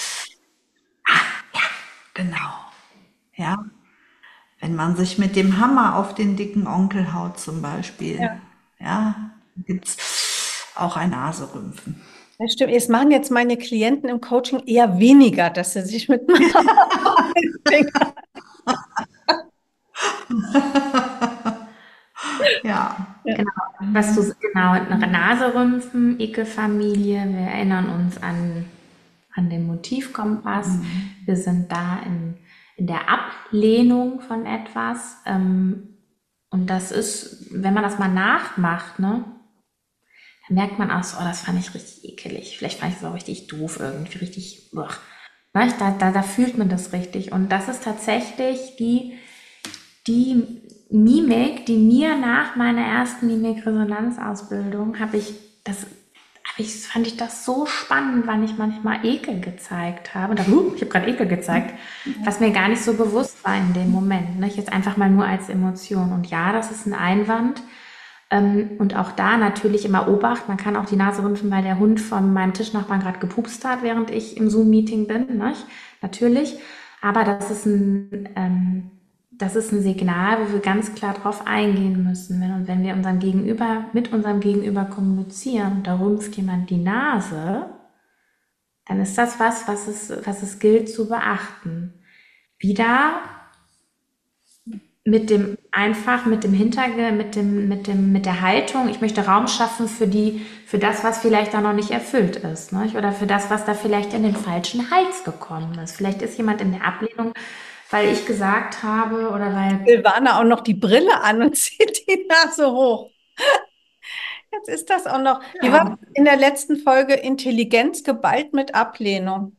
Genau. Ja. Wenn man sich mit dem Hammer auf den dicken Onkel haut zum Beispiel, Ja, ja, gibt's auch ein Naserümpfen. das stimmt. Es machen jetzt meine Klienten im Coaching eher weniger, dass sie sich mit Ja. Ja. Genau, was du, genau, Naserümpfen, Ekelfamilie, wir erinnern uns an, an den Motivkompass. Wir sind da in, in der Ablehnung von etwas. Ähm, und das ist, wenn man das mal nachmacht, ne, dann merkt man auch so, oh, das fand ich richtig ekelig. Vielleicht fand ich es auch richtig doof, irgendwie richtig, uah. Ne, da, da, da fühlt man das richtig. Und das ist tatsächlich die, die Mimik, die mir nach meiner ersten Mimikresonanzausbildung habe ich das ich, fand ich das so spannend, wann ich manchmal Ekel gezeigt habe. Da, uh, ich habe gerade Ekel gezeigt, was mir gar nicht so bewusst war in dem Moment. Ne? Jetzt einfach mal nur als Emotion. Und ja, das ist ein Einwand. Ähm, und auch da natürlich immer Obacht. Man kann auch die Nase rümpfen, weil der Hund von meinem Tischnachbarn gerade gepupst hat, während ich im Zoom-Meeting bin. Ne? Natürlich. Aber das ist ein, ähm, das ist ein Signal, wo wir ganz klar drauf eingehen müssen. Wenn, und wenn wir unserem Gegenüber, mit unserem Gegenüber kommunizieren und da rümpft jemand die Nase, dann ist das was, was es, was es gilt zu beachten. Wieder mit dem einfach, mit dem Hintergrund, mit dem, mit dem, mit der Haltung, ich möchte Raum schaffen für die, für das, was vielleicht da noch nicht erfüllt ist, ne? Oder für das, was da vielleicht in den falschen Hals gekommen ist. Vielleicht ist jemand in der Ablehnung, weil ich gesagt habe oder weil Silvana auch noch die Brille an und zieht die Nase hoch. Jetzt ist das auch noch. Wie war Ja. in der letzten Folge Intelligenz geballt mit Ablehnung?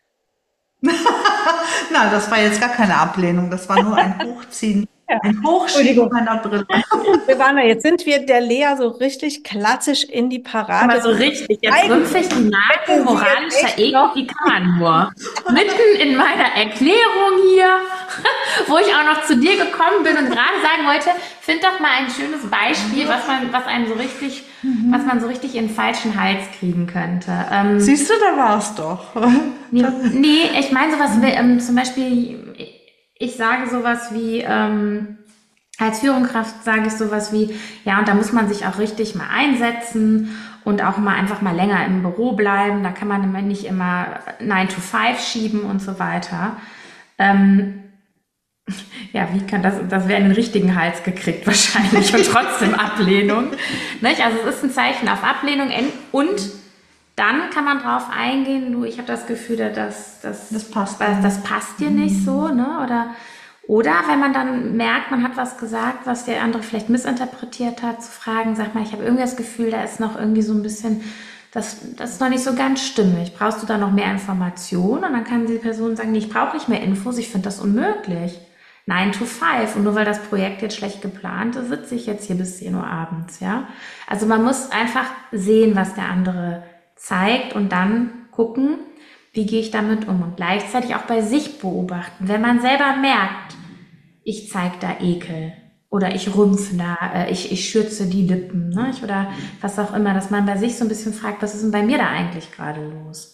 Na, das war jetzt gar keine Ablehnung, das war nur ein Hochziehen, Ja, ein Hochschieben Entschuldigung. meiner Brille. Silvana, jetzt sind wir der Lea so richtig klassisch in die aber Parade. so richtig, jetzt rümpfe ich Eigentlich die Nase, hätte sie jetzt moralischer echt Ekel, noch. wie kann man nur? Mitten in meiner Erklärung hier, wo ich auch noch zu dir gekommen bin und gerade sagen wollte, find doch mal ein schönes Beispiel, was man, was einem so richtig, was man so richtig in den falschen Hals kriegen könnte. Ähm, Siehst du, da war es doch. nee, nee, ich meine sowas wie, ähm, zum Beispiel, ich sage sowas wie, ähm, als Führungskraft sage ich sowas wie, ja, und da muss man sich auch richtig mal einsetzen und auch mal einfach mal länger im Büro bleiben. Da kann man immer nicht immer nine to five schieben und so weiter. Ähm, ja, wie kann das, das wäre in den richtigen Hals gekriegt wahrscheinlich und trotzdem Ablehnung. Nicht? Also es ist ein Zeichen auf Ablehnung und dann kann man drauf eingehen, du, ich habe das Gefühl, dass das, Das passt das, nicht. das passt dir nicht so, ne? Oder, oder wenn man dann merkt, man hat was gesagt, was der andere vielleicht missinterpretiert hat, zu fragen, sag mal, ich habe irgendwie das Gefühl, da ist noch irgendwie so ein bisschen, das, das ist noch nicht so ganz stimmig. Brauchst du da noch mehr Informationen? Und dann kann die Person sagen, nee, ich brauche nicht mehr Infos, ich finde das unmöglich. Nine to five. Und nur weil das Projekt jetzt schlecht geplant ist, sitze ich jetzt hier bis zehn Uhr abends, ja. Also man muss einfach sehen, was der andere zeigt und dann gucken, wie gehe ich damit um und gleichzeitig auch bei sich beobachten. Wenn man selber merkt, ich zeige da Ekel oder ich rümpfe da, äh, ich, ich schürze die Lippen, ne? ich, oder was auch immer, dass man bei sich so ein bisschen fragt, was ist denn bei mir da eigentlich gerade los?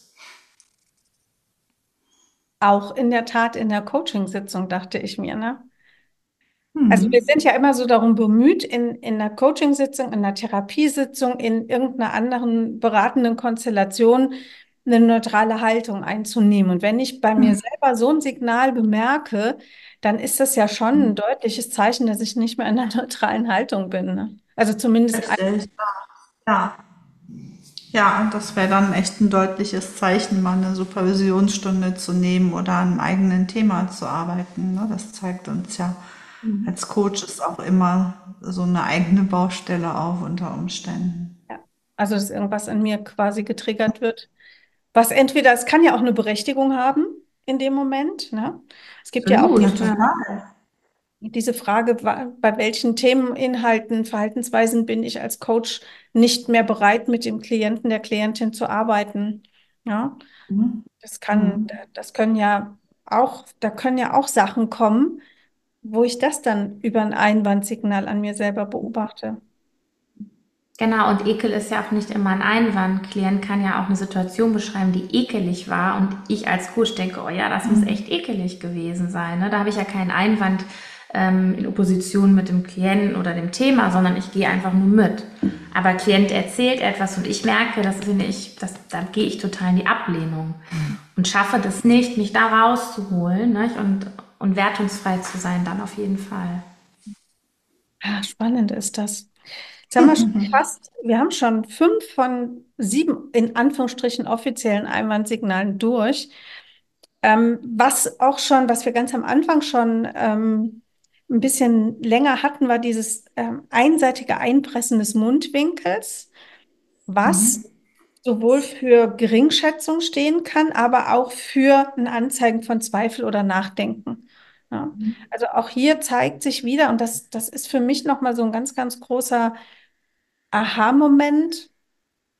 Auch in der Tat in der Coachingsitzung, dachte ich mir, ne? Also wir Hm. sind ja immer so darum bemüht, in, in einer Coachingsitzung, in einer Therapiesitzung, in irgendeiner anderen beratenden Konstellation eine neutrale Haltung einzunehmen. Und wenn ich bei mir selber so ein Signal bemerke, dann ist das ja schon ein deutliches Zeichen, dass ich nicht mehr in einer neutralen Haltung bin. Ne? Also zumindest ein, Richtig. Ja. Ja, und das wäre dann echt ein deutliches Zeichen, mal eine Supervisionsstunde zu nehmen oder an einem eigenen Thema zu arbeiten. Ne? Das zeigt uns ja als Coaches auch immer so eine eigene Baustelle auf unter Umständen. ja, also dass irgendwas in mir quasi getriggert wird. Was entweder, es kann ja auch eine Berechtigung haben in dem Moment. Ne? Es gibt ja auch Absolut, die Ja, ja. total. Diese Frage, wa- bei welchen Themen, Inhalten, Verhaltensweisen bin ich als Coach nicht mehr bereit, mit dem Klienten, der Klientin zu arbeiten? Ja, Mhm. das kann, Mhm. das können ja auch, da können ja auch Sachen kommen, wo ich das dann über ein Einwandsignal an mir selber beobachte. Genau, und Ekel ist ja auch nicht immer ein Einwand. Klient kann ja auch eine Situation beschreiben, die ekelig war und ich als Coach denke, oh ja, das muss echt ekelig gewesen sein. Ne? Da habe ich ja keinen Einwand ähm, in Opposition mit dem Klienten oder dem Thema, sondern ich gehe einfach nur mit. Aber Klient erzählt etwas und ich merke, das finde ich, das, da gehe ich total in die Ablehnung und schaffe das nicht, mich da rauszuholen, nicht? Und, und wertungsfrei zu sein, dann auf jeden Fall. Ah, spannend ist das. Jetzt haben wir schon fast, wir haben schon fünf von sieben in Anführungsstrichen offiziellen Einwandsignalen durch. Ähm, was auch schon, was wir ganz am Anfang schon ähm, ein bisschen länger hatten, war dieses ähm, einseitige Einpressen des Mundwinkels, was sowohl für Geringschätzung stehen kann, aber auch für ein Anzeigen von Zweifel oder Nachdenken. Ja. Also auch hier zeigt sich wieder, und das, das ist für mich nochmal so ein ganz, ganz großer Aha-Moment.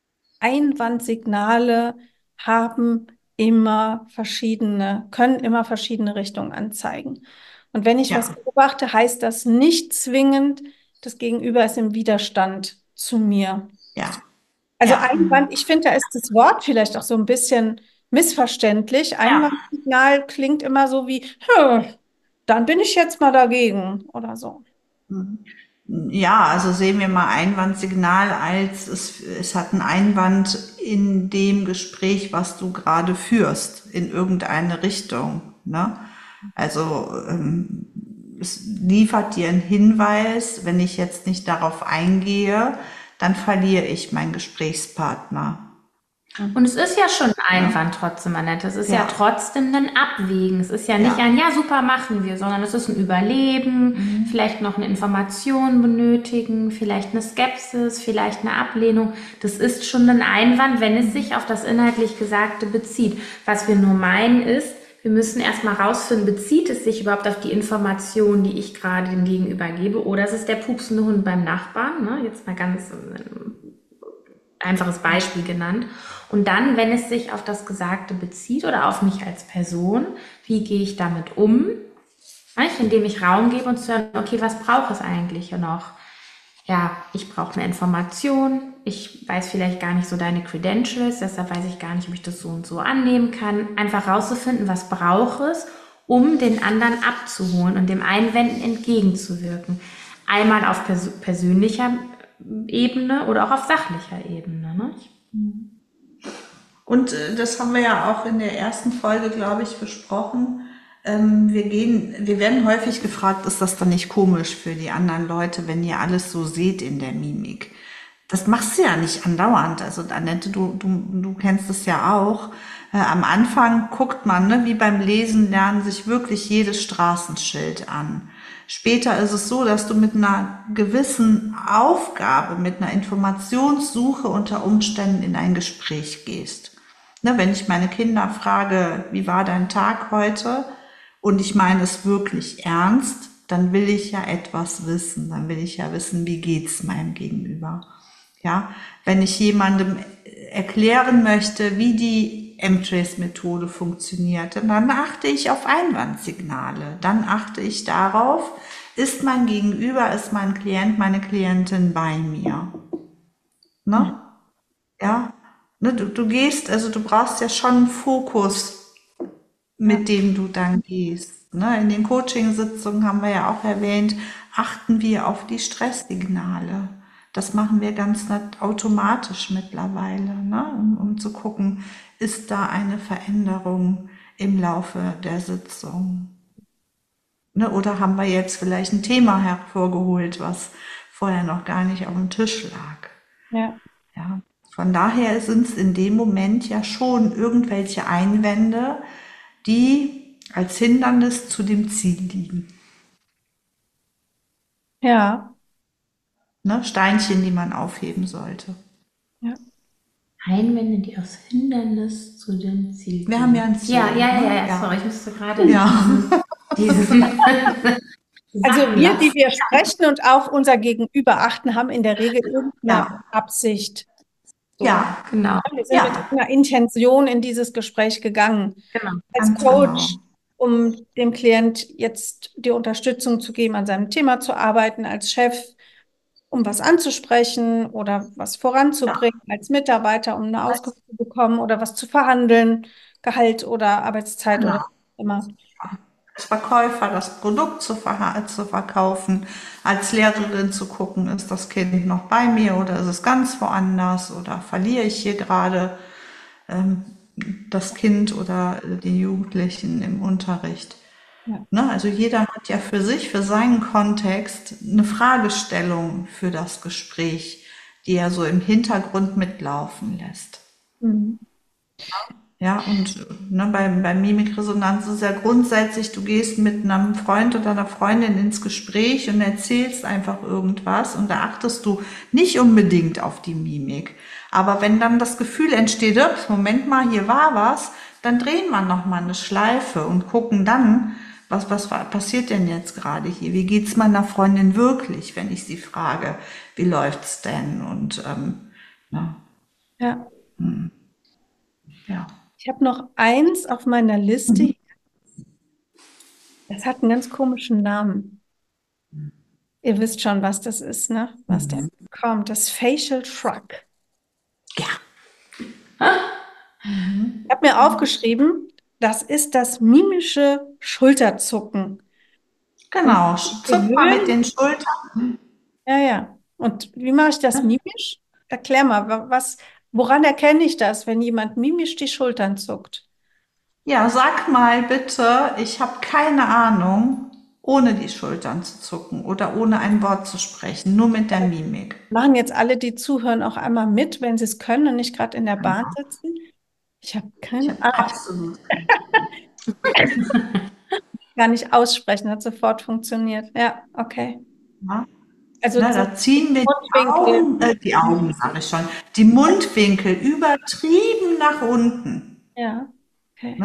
Einwandsignale haben immer verschiedene, können immer verschiedene Richtungen anzeigen. Und wenn ich was Ja, beobachte, heißt das nicht zwingend, das Gegenüber ist im Widerstand zu mir. ja, Also ja, Einwand, ich finde, da ist das Wort vielleicht auch so ein bisschen missverständlich. Ja. Einwandsignal klingt immer so wie, "Hm, dann bin ich jetzt mal dagegen" oder so. ja, also sehen wir mal Einwandsignal als es, es hat einen Einwand in dem Gespräch, was du gerade führst, in irgendeine Richtung, ne? Also ähm, es liefert dir einen Hinweis, wenn ich jetzt nicht darauf eingehe, dann verliere ich meinen Gesprächspartner, Und es ist ja schon ein ne? Einwand trotzdem, Annette. Es ist ja Ja, trotzdem ein Abwägen. Es ist ja nicht ja. ein, ja, super, machen wir, sondern es ist ein Überlegen, vielleicht noch eine Information benötigen, vielleicht eine Skepsis, vielleicht eine Ablehnung. Das ist schon ein Einwand, wenn es sich auf das inhaltlich Gesagte bezieht. Was wir nur meinen ist, wir müssen erstmal rausfinden, bezieht es sich überhaupt auf die Information, die ich gerade dem Gegenüber gebe, oder ist es der pupsende Hund beim Nachbarn, ne? Jetzt mal ganz einfaches Beispiel genannt. Und dann, wenn es sich auf das Gesagte bezieht oder auf mich als Person, wie gehe ich damit um? Nicht? Indem ich Raum gebe und zu hören, okay, was braucht es eigentlich noch? Ja, ich brauche eine Information. Ich weiß vielleicht gar nicht so deine Credentials, deshalb weiß ich gar nicht, ob ich das so und so annehmen kann. Einfach rauszufinden, was braucht es, um den anderen abzuholen und dem Einwenden entgegenzuwirken. Einmal auf pers persönlicher Ebene oder auch auf sachlicher Ebene. Ne? Und äh, das haben wir ja auch in der ersten Folge, glaube ich, besprochen. Ähm, wir gehen, wir werden häufig gefragt, ist das dann nicht komisch für die anderen Leute, wenn ihr alles so seht in der Mimik? Das machst du ja nicht andauernd. Also Annette, du, du, du kennst es ja auch. Äh, am Anfang guckt man, ne, wie beim Lesen lernen, sich wirklich jedes Straßenschild an. Später ist es so, dass du mit einer gewissen Aufgabe, mit einer Informationssuche unter Umständen in ein Gespräch gehst. Ne, wenn ich meine Kinder frage, wie war dein Tag heute? Und ich meine es wirklich ernst, dann will ich ja etwas wissen. Dann will ich ja wissen, wie geht's meinem Gegenüber. Ja, wenn ich jemandem erklären möchte, wie die M-Trace-Methode funktioniert, dann achte ich auf Einwandsignale. Dann achte ich darauf, ist mein Gegenüber, ist mein Klient, meine Klientin bei mir. Ne? Ja, ne, du, du gehst, also du brauchst ja schon einen Fokus, mit dem du dann gehst. Ne? In den Coaching-Sitzungen haben wir ja auch erwähnt, achten wir auf die Stresssignale. Das machen wir ganz automatisch mittlerweile, ne? um, um zu gucken, ist da eine Veränderung im Laufe der Sitzung? Ne? Oder haben wir jetzt vielleicht ein Thema hervorgeholt, was vorher noch gar nicht auf dem Tisch lag? Ja. Ja. Von daher sind es in dem Moment ja schon irgendwelche Einwände, die als Hindernis zu dem Ziel liegen. Ja. Ne? Steinchen, die man aufheben sollte. Ja. Einwände, die aus Hindernis zu dem Ziel Wir haben ja ein Ziel. Ja, ja, ja, ne? ja, Ja. sorry, ich musste gerade Ja. diesen Also sacken wir, die lassen. wir sprechen und auch unser Gegenüber achten, haben in der Regel irgendeine Ja. Absicht. So. Ja. Genau, Wir sind Ja. mit einer Intention in dieses Gespräch gegangen. genau. Als Ganz Coach, genau. um dem Klient jetzt die Unterstützung zu geben, an seinem Thema zu arbeiten, als Chef, um was anzusprechen oder was voranzubringen, als Mitarbeiter, um eine Auskunft zu bekommen oder was zu verhandeln, Gehalt oder Arbeitszeit oder Genau. was auch immer. Als Verkäufer das Produkt zu, verha- zu verkaufen, als Lehrerin zu gucken, ist das Kind noch bei mir oder ist es ganz woanders oder verliere ich hier gerade ähm, das Kind oder die Jugendlichen im Unterricht. Ja. Ne? Also jeder hat ja für sich, für seinen Kontext eine Fragestellung für das Gespräch, die er so im Hintergrund mitlaufen lässt. Mhm. Ja, und ne, bei, bei Mimikresonanz ist ja grundsätzlich, du gehst mit einem Freund oder einer Freundin ins Gespräch und erzählst einfach irgendwas und da achtest du nicht unbedingt auf die Mimik. Aber wenn dann das Gefühl entsteht, ups, Moment mal, hier war was, dann drehen wir nochmal eine Schleife und gucken dann, was, was passiert denn jetzt gerade hier? Wie geht's meiner Freundin wirklich, wenn ich sie frage, wie läuft's denn? Und ähm, ne? Ja. Ja. Ich habe noch eins auf meiner Liste. Das hat einen ganz komischen Namen. Ihr wisst schon, was das ist, ne? Was da kommt. Das Facial Shrug. Ja. Ich habe mir aufgeschrieben, das ist das mimische Schulterzucken. Genau. Und Zuck mal mit gewöhnt, den Schultern. ja, ja. Und wie mache ich das mimisch? Erklär mal, wa- was, woran erkenne ich das, wenn jemand mimisch die Schultern zuckt? Ja, sag mal bitte, ich habe keine Ahnung, ohne die Schultern zu zucken oder ohne ein Wort zu sprechen, nur mit der Mimik. Machen jetzt alle, die zuhören, auch einmal mit, wenn sie es können und nicht gerade in der Bahn sitzen? Ich habe Ich keine habe Ahnung, absolut gar nicht aussprechen, hat sofort funktioniert. Ja, okay. keine. Also Ne, so da ziehen wir die Mundwinkel. Augen, äh, die Augen sage ich schon, die Mundwinkel übertrieben nach unten. Ja, okay, Ne?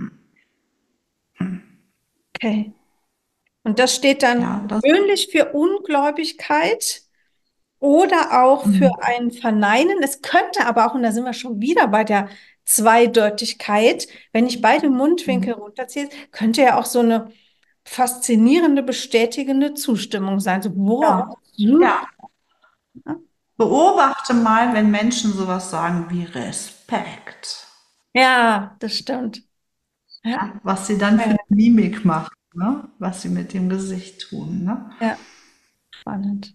okay. Und das steht dann Ja, das, gewöhnlich für Ungläubigkeit oder auch für ein Verneinen. Es könnte aber auch, und da sind wir schon wieder bei der Zweideutigkeit, wenn ich beide Mundwinkel runterziehe, könnte ja auch so eine faszinierende, bestätigende Zustimmung sein. So, ja, wow, super. ja. Beobachte mal, wenn Menschen sowas sagen wie Respekt, Ja, das stimmt. Ja, ja, was sie dann für ja, eine Mimik machen, ne? Was sie mit dem Gesicht tun. Ne? ja, spannend.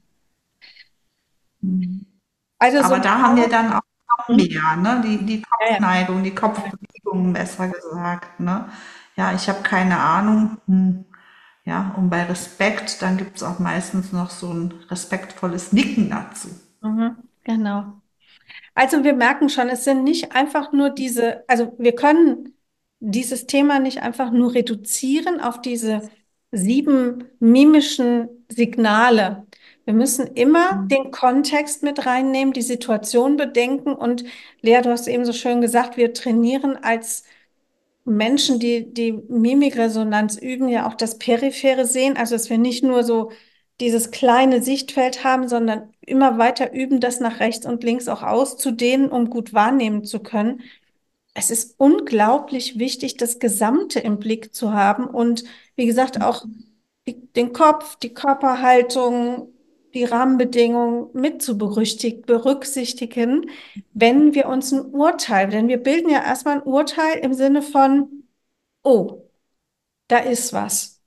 Also so Aber ein da haben wir dann auch noch paar, mehr, ne? Die, die ja, ja, Kopfneigung, die Kopfbewegung, besser gesagt. Ne? Ja, ich habe keine Ahnung. Hm. Ja, und bei Respekt, dann gibt es auch meistens noch so ein respektvolles Nicken dazu. mhm, genau. Also wir merken schon, es sind nicht einfach nur diese, also wir können dieses Thema nicht einfach nur reduzieren auf diese sieben mimischen Signale. Wir müssen immer den Kontext mit reinnehmen, die Situation bedenken und Lea, du hast eben so schön gesagt, wir trainieren als Menschen, die die Mimikresonanz üben, ja auch das periphere Sehen, also dass wir nicht nur so dieses kleine Sichtfeld haben, sondern immer weiter üben, das nach rechts und links auch auszudehnen, um gut wahrnehmen zu können. Es ist unglaublich wichtig, das Gesamte im Blick zu haben und wie gesagt auch die, den Kopf, die Körperhaltung, die Rahmenbedingungen mit zu berücksichtig- berücksichtigen, wenn wir uns ein Urteil, denn wir bilden ja erstmal ein Urteil im Sinne von, oh, da ist was.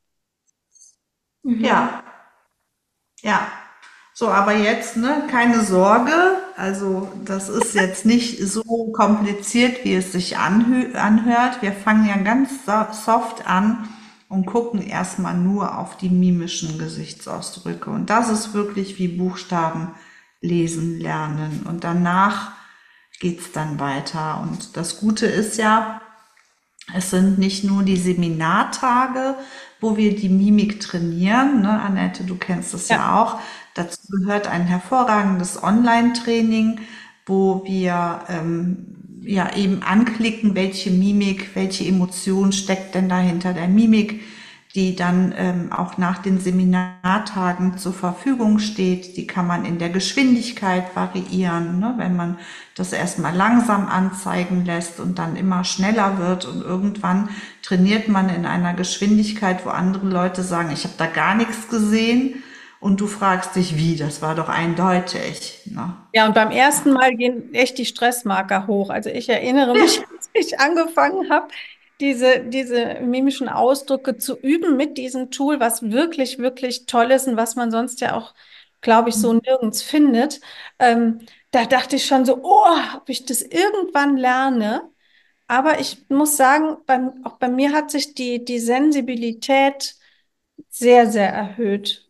Ja, ja. So, aber jetzt, ne, keine Sorge. Also, das ist jetzt nicht so kompliziert, wie es sich anhö anhört. Wir fangen ja ganz so soft an und gucken erstmal nur auf die mimischen Gesichtsausdrücke. Und das ist wirklich wie Buchstaben lesen lernen. Und danach geht's dann weiter. Und das Gute ist ja, es sind nicht nur die Seminartage, wo wir die Mimik trainieren, ne? Annette, du kennst das ja, Ja, auch. Dazu gehört ein hervorragendes Online-Training, wo wir ähm, ja eben anklicken, welche Mimik, welche Emotion steckt denn dahinter der Mimik, die dann ähm, auch nach den Seminartagen zur Verfügung steht. Die kann man in der Geschwindigkeit variieren, ne? Wenn man das erstmal langsam anzeigen lässt und dann immer schneller wird und irgendwann trainiert man in einer Geschwindigkeit, wo andere Leute sagen, ich habe da gar nichts gesehen und du fragst dich, wie, das war doch eindeutig. Ne? ja, und beim ersten Mal gehen echt die Stressmarker hoch. Also ich erinnere mich, als ich angefangen habe, diese, diese mimischen Ausdrücke zu üben mit diesem Tool, was wirklich, wirklich toll ist und was man sonst ja auch, glaube ich, so nirgends findet. Ähm, da dachte ich schon so, oh, ob ich das irgendwann lerne. Aber ich muss sagen, beim, auch bei mir hat sich die, die Sensibilität sehr, sehr erhöht.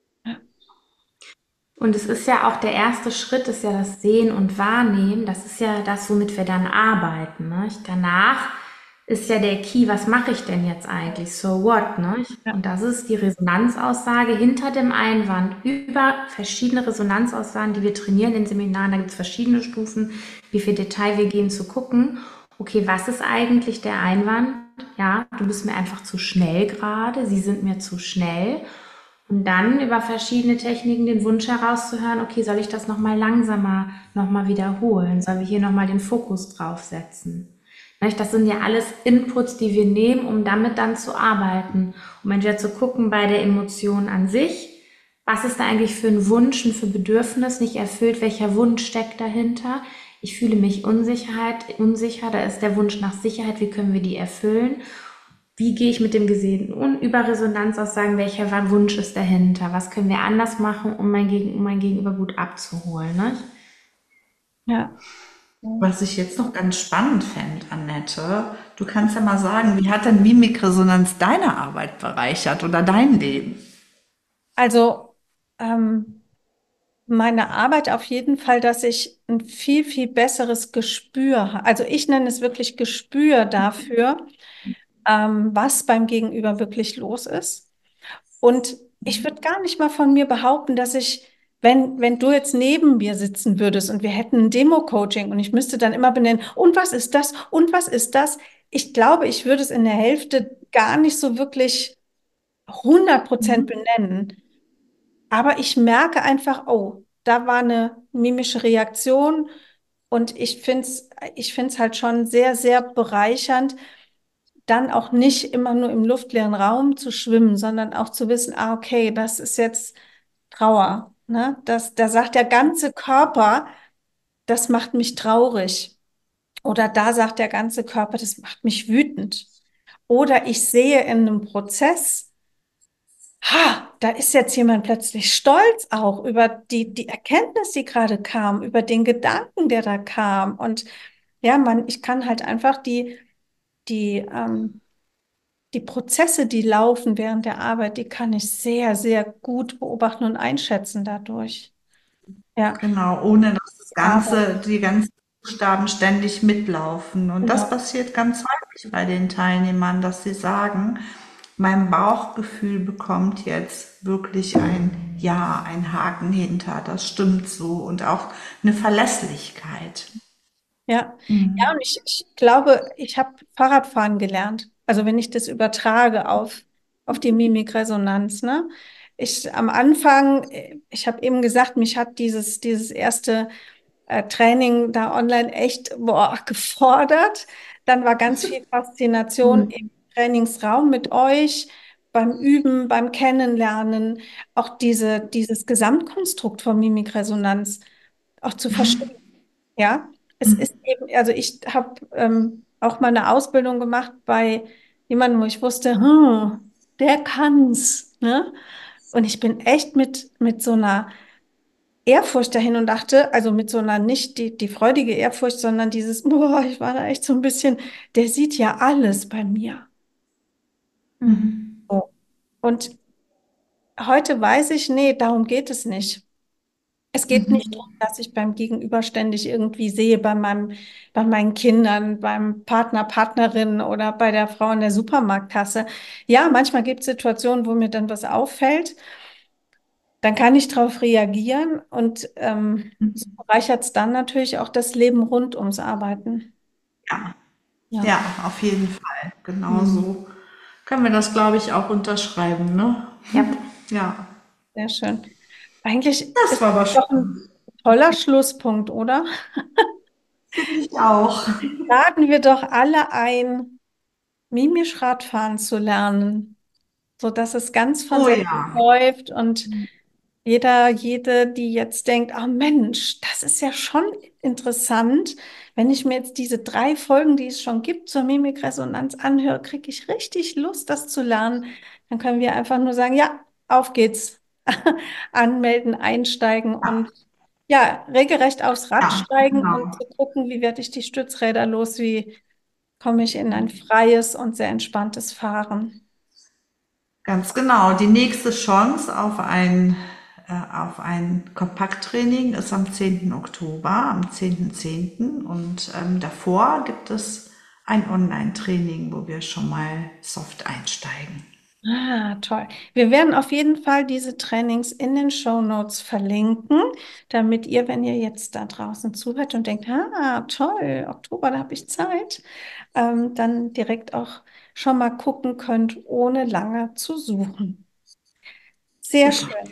Und es ist ja auch der erste Schritt, ist ja das Sehen und Wahrnehmen. Das ist ja das, womit wir dann arbeiten. Ne? Ich, danach ist ja der Key, was mache ich denn jetzt eigentlich? So what? Ne? Ich, Ja. und das ist die Resonanzaussage hinter dem Einwand über verschiedene Resonanzaussagen, die wir trainieren in Seminaren. Da gibt es verschiedene Stufen, wie viel Detail wir gehen, zu gucken. Okay, was ist eigentlich der Einwand? Ja, du bist mir einfach zu schnell gerade. Sie sind mir zu schnell. Und dann über verschiedene Techniken den Wunsch herauszuhören, okay, soll ich das nochmal langsamer nochmal wiederholen? Sollen wir hier nochmal den Fokus draufsetzen? Nicht? Das sind ja alles Inputs, die wir nehmen, um damit dann zu arbeiten. Um entweder zu gucken bei der Emotion an sich, was ist da eigentlich für ein Wunsch und für Bedürfnis nicht erfüllt, welcher Wunsch steckt dahinter? Ich fühle mich Unsicherheit, unsicher, da ist der Wunsch nach Sicherheit, wie können wir die erfüllen? Wie gehe ich mit dem Gesehenen um? Über Resonanz aus sagen, welcher Wunsch ist dahinter? Was können wir anders machen, um mein, Gegen um mein Gegenüber gut abzuholen? Ne? Ja. Was ich jetzt noch ganz spannend fände, Annette, du kannst ja mal sagen, wie hat denn Mimikresonanz deine Arbeit bereichert oder dein Leben? Also ähm, meine Arbeit auf jeden Fall, dass ich ein viel, viel besseres Gespür, ha- also ich nenne es wirklich Gespür dafür, ähm, was beim Gegenüber wirklich los ist. Und ich würde gar nicht mal von mir behaupten, dass ich, wenn, wenn du jetzt neben mir sitzen würdest und wir hätten ein Demo-Coaching und ich müsste dann immer benennen, und was ist das? Und was ist das? Ich glaube, ich würde es in der Hälfte gar nicht so wirklich hundert Prozent benennen. Aber ich merke einfach, oh, da war eine mimische Reaktion und ich finde es, ich finde es halt schon sehr, sehr bereichernd, dann auch nicht immer nur im luftleeren Raum zu schwimmen, sondern auch zu wissen, ah, okay, das ist jetzt Trauer, ne? Das, da sagt der ganze Körper, das macht mich traurig. Oder da sagt der ganze Körper, das macht mich wütend. Oder ich sehe in einem Prozess, ha, da ist jetzt jemand plötzlich stolz auch über die, die Erkenntnis, die gerade kam, über den Gedanken, der da kam. Und ja, man, ich kann halt einfach die, die, ähm, die Prozesse, die laufen während der Arbeit, die kann ich sehr, sehr gut beobachten und einschätzen dadurch. Ja, Genau, ohne dass das die Arbeit, Ganze, die ganzen Buchstaben ständig mitlaufen. Und das genau. passiert ganz häufig bei den Teilnehmern, dass sie sagen, mein Bauchgefühl bekommt jetzt wirklich ein Ja, ein Haken hinter, das stimmt so und auch eine Verlässlichkeit. Ja, ja, und Mhm. ich, ich glaube, ich habe Fahrradfahren gelernt. Also wenn ich das übertrage auf, auf die Mimikresonanz, ne? Ich am Anfang, äh, ich habe eben gesagt, mich hat dieses, dieses erste äh, Training da online echt boah, gefordert. Dann war ganz viel Faszination im Trainingsraum mit euch, beim Üben, beim Kennenlernen, auch diese, dieses Gesamtkonstrukt von Mimikresonanz auch zu verstehen. Ja, es ist eben, also ich habe ähm, auch mal eine Ausbildung gemacht bei jemandem, wo ich wusste, hm, der kann's, ne? Und ich bin echt mit, mit so einer Ehrfurcht dahin und dachte, also mit so einer nicht die, die freudige Ehrfurcht, sondern dieses, boah, ich war da echt so ein bisschen, der sieht ja alles bei mir. So. Und heute weiß ich, nee, darum geht es nicht. Es geht nicht darum, dass ich beim Gegenüber ständig irgendwie sehe, bei meinem, bei meinen Kindern, beim Partner, Partnerin oder bei der Frau in der Supermarktkasse. Ja, manchmal gibt es Situationen, wo mir dann was auffällt. Dann kann ich darauf reagieren und ähm, so bereichert es dann natürlich auch das Leben rund ums Arbeiten. Ja, Ja, ja, auf jeden Fall. Genau mhm. so können wir das, glaube ich, auch unterschreiben, ne? Ja, Ja, Sehr schön. Eigentlich ist das es war aber doch schön. ein toller Schlusspunkt, oder? Finde ich auch. Laden wir doch alle ein, mimisch Radfahren zu lernen, so dass es ganz von Oh selbst ja. läuft und jeder, jede, die jetzt denkt, oh Mensch, das ist ja schon interessant. Wenn ich mir jetzt diese drei Folgen, die es schon gibt, zur Mimikresonanz anhöre, kriege ich richtig Lust, das zu lernen. Dann können wir einfach nur sagen, ja, auf geht's. Anmelden, einsteigen und ja, regelrecht aufs Rad Ja, steigen und genau. zu gucken, wie werde ich die Stützräder los, wie komme ich in ein freies und sehr entspanntes Fahren. Ganz genau. Die nächste Chance auf ein, äh, auf ein Kompakttraining ist am zehnten Oktober, am zehnten zehnten. Und ähm, davor gibt es ein Online-Training, wo wir schon mal soft einsteigen. Ah, toll. Wir werden auf jeden Fall diese Trainings in den Shownotes verlinken, damit ihr, wenn ihr jetzt da draußen zuhört und denkt, ah, toll, Oktober, da habe ich Zeit, ähm, dann direkt auch schon mal gucken könnt, ohne lange zu suchen. Sehr Super. schön.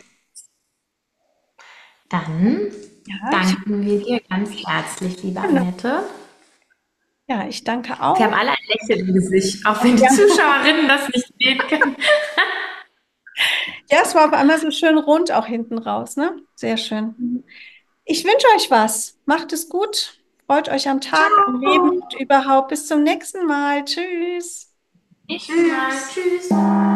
Dann Ja, ich, danken wir dir ganz herzlich, liebe genau. Annette. Ja, ich danke Wir haben auch. alle ein Lächeln im Gesicht, auch wenn die Ja. Zuschauerinnen das nicht sehen können. Ja, es war auf einmal so schön rund auch hinten raus, ne? Sehr schön. Ich wünsche euch was. Macht es gut. Freut euch am Tag, am Leben Ciao. und überhaupt. Bis zum nächsten Mal. Tschüss. Nächstes Mal. Tschüss.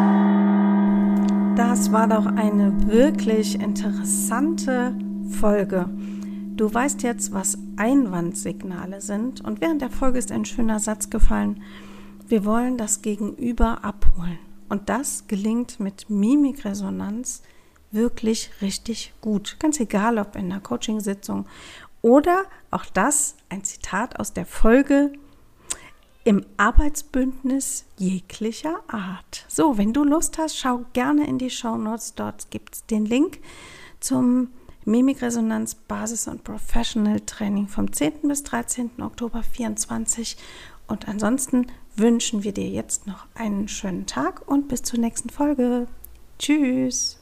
Das war doch eine wirklich interessante Folge. Du weißt jetzt, was Einwandsignale sind, und während der Folge ist ein schöner Satz gefallen. Wir wollen das Gegenüber abholen. Und das gelingt mit Mimikresonanz wirklich richtig gut. Ganz egal, ob in einer Coachingsitzung oder auch das, ein Zitat aus der Folge, im Arbeitsbündnis jeglicher Art. So, wenn du Lust hast, schau gerne in die Shownotes. Dort gibt es den Link zum Mimikresonanz Basis- und Professional Training vom zehnten bis dreizehnten Oktober vierundzwanzig. Und ansonsten wünschen wir dir jetzt noch einen schönen Tag und bis zur nächsten Folge. Tschüss!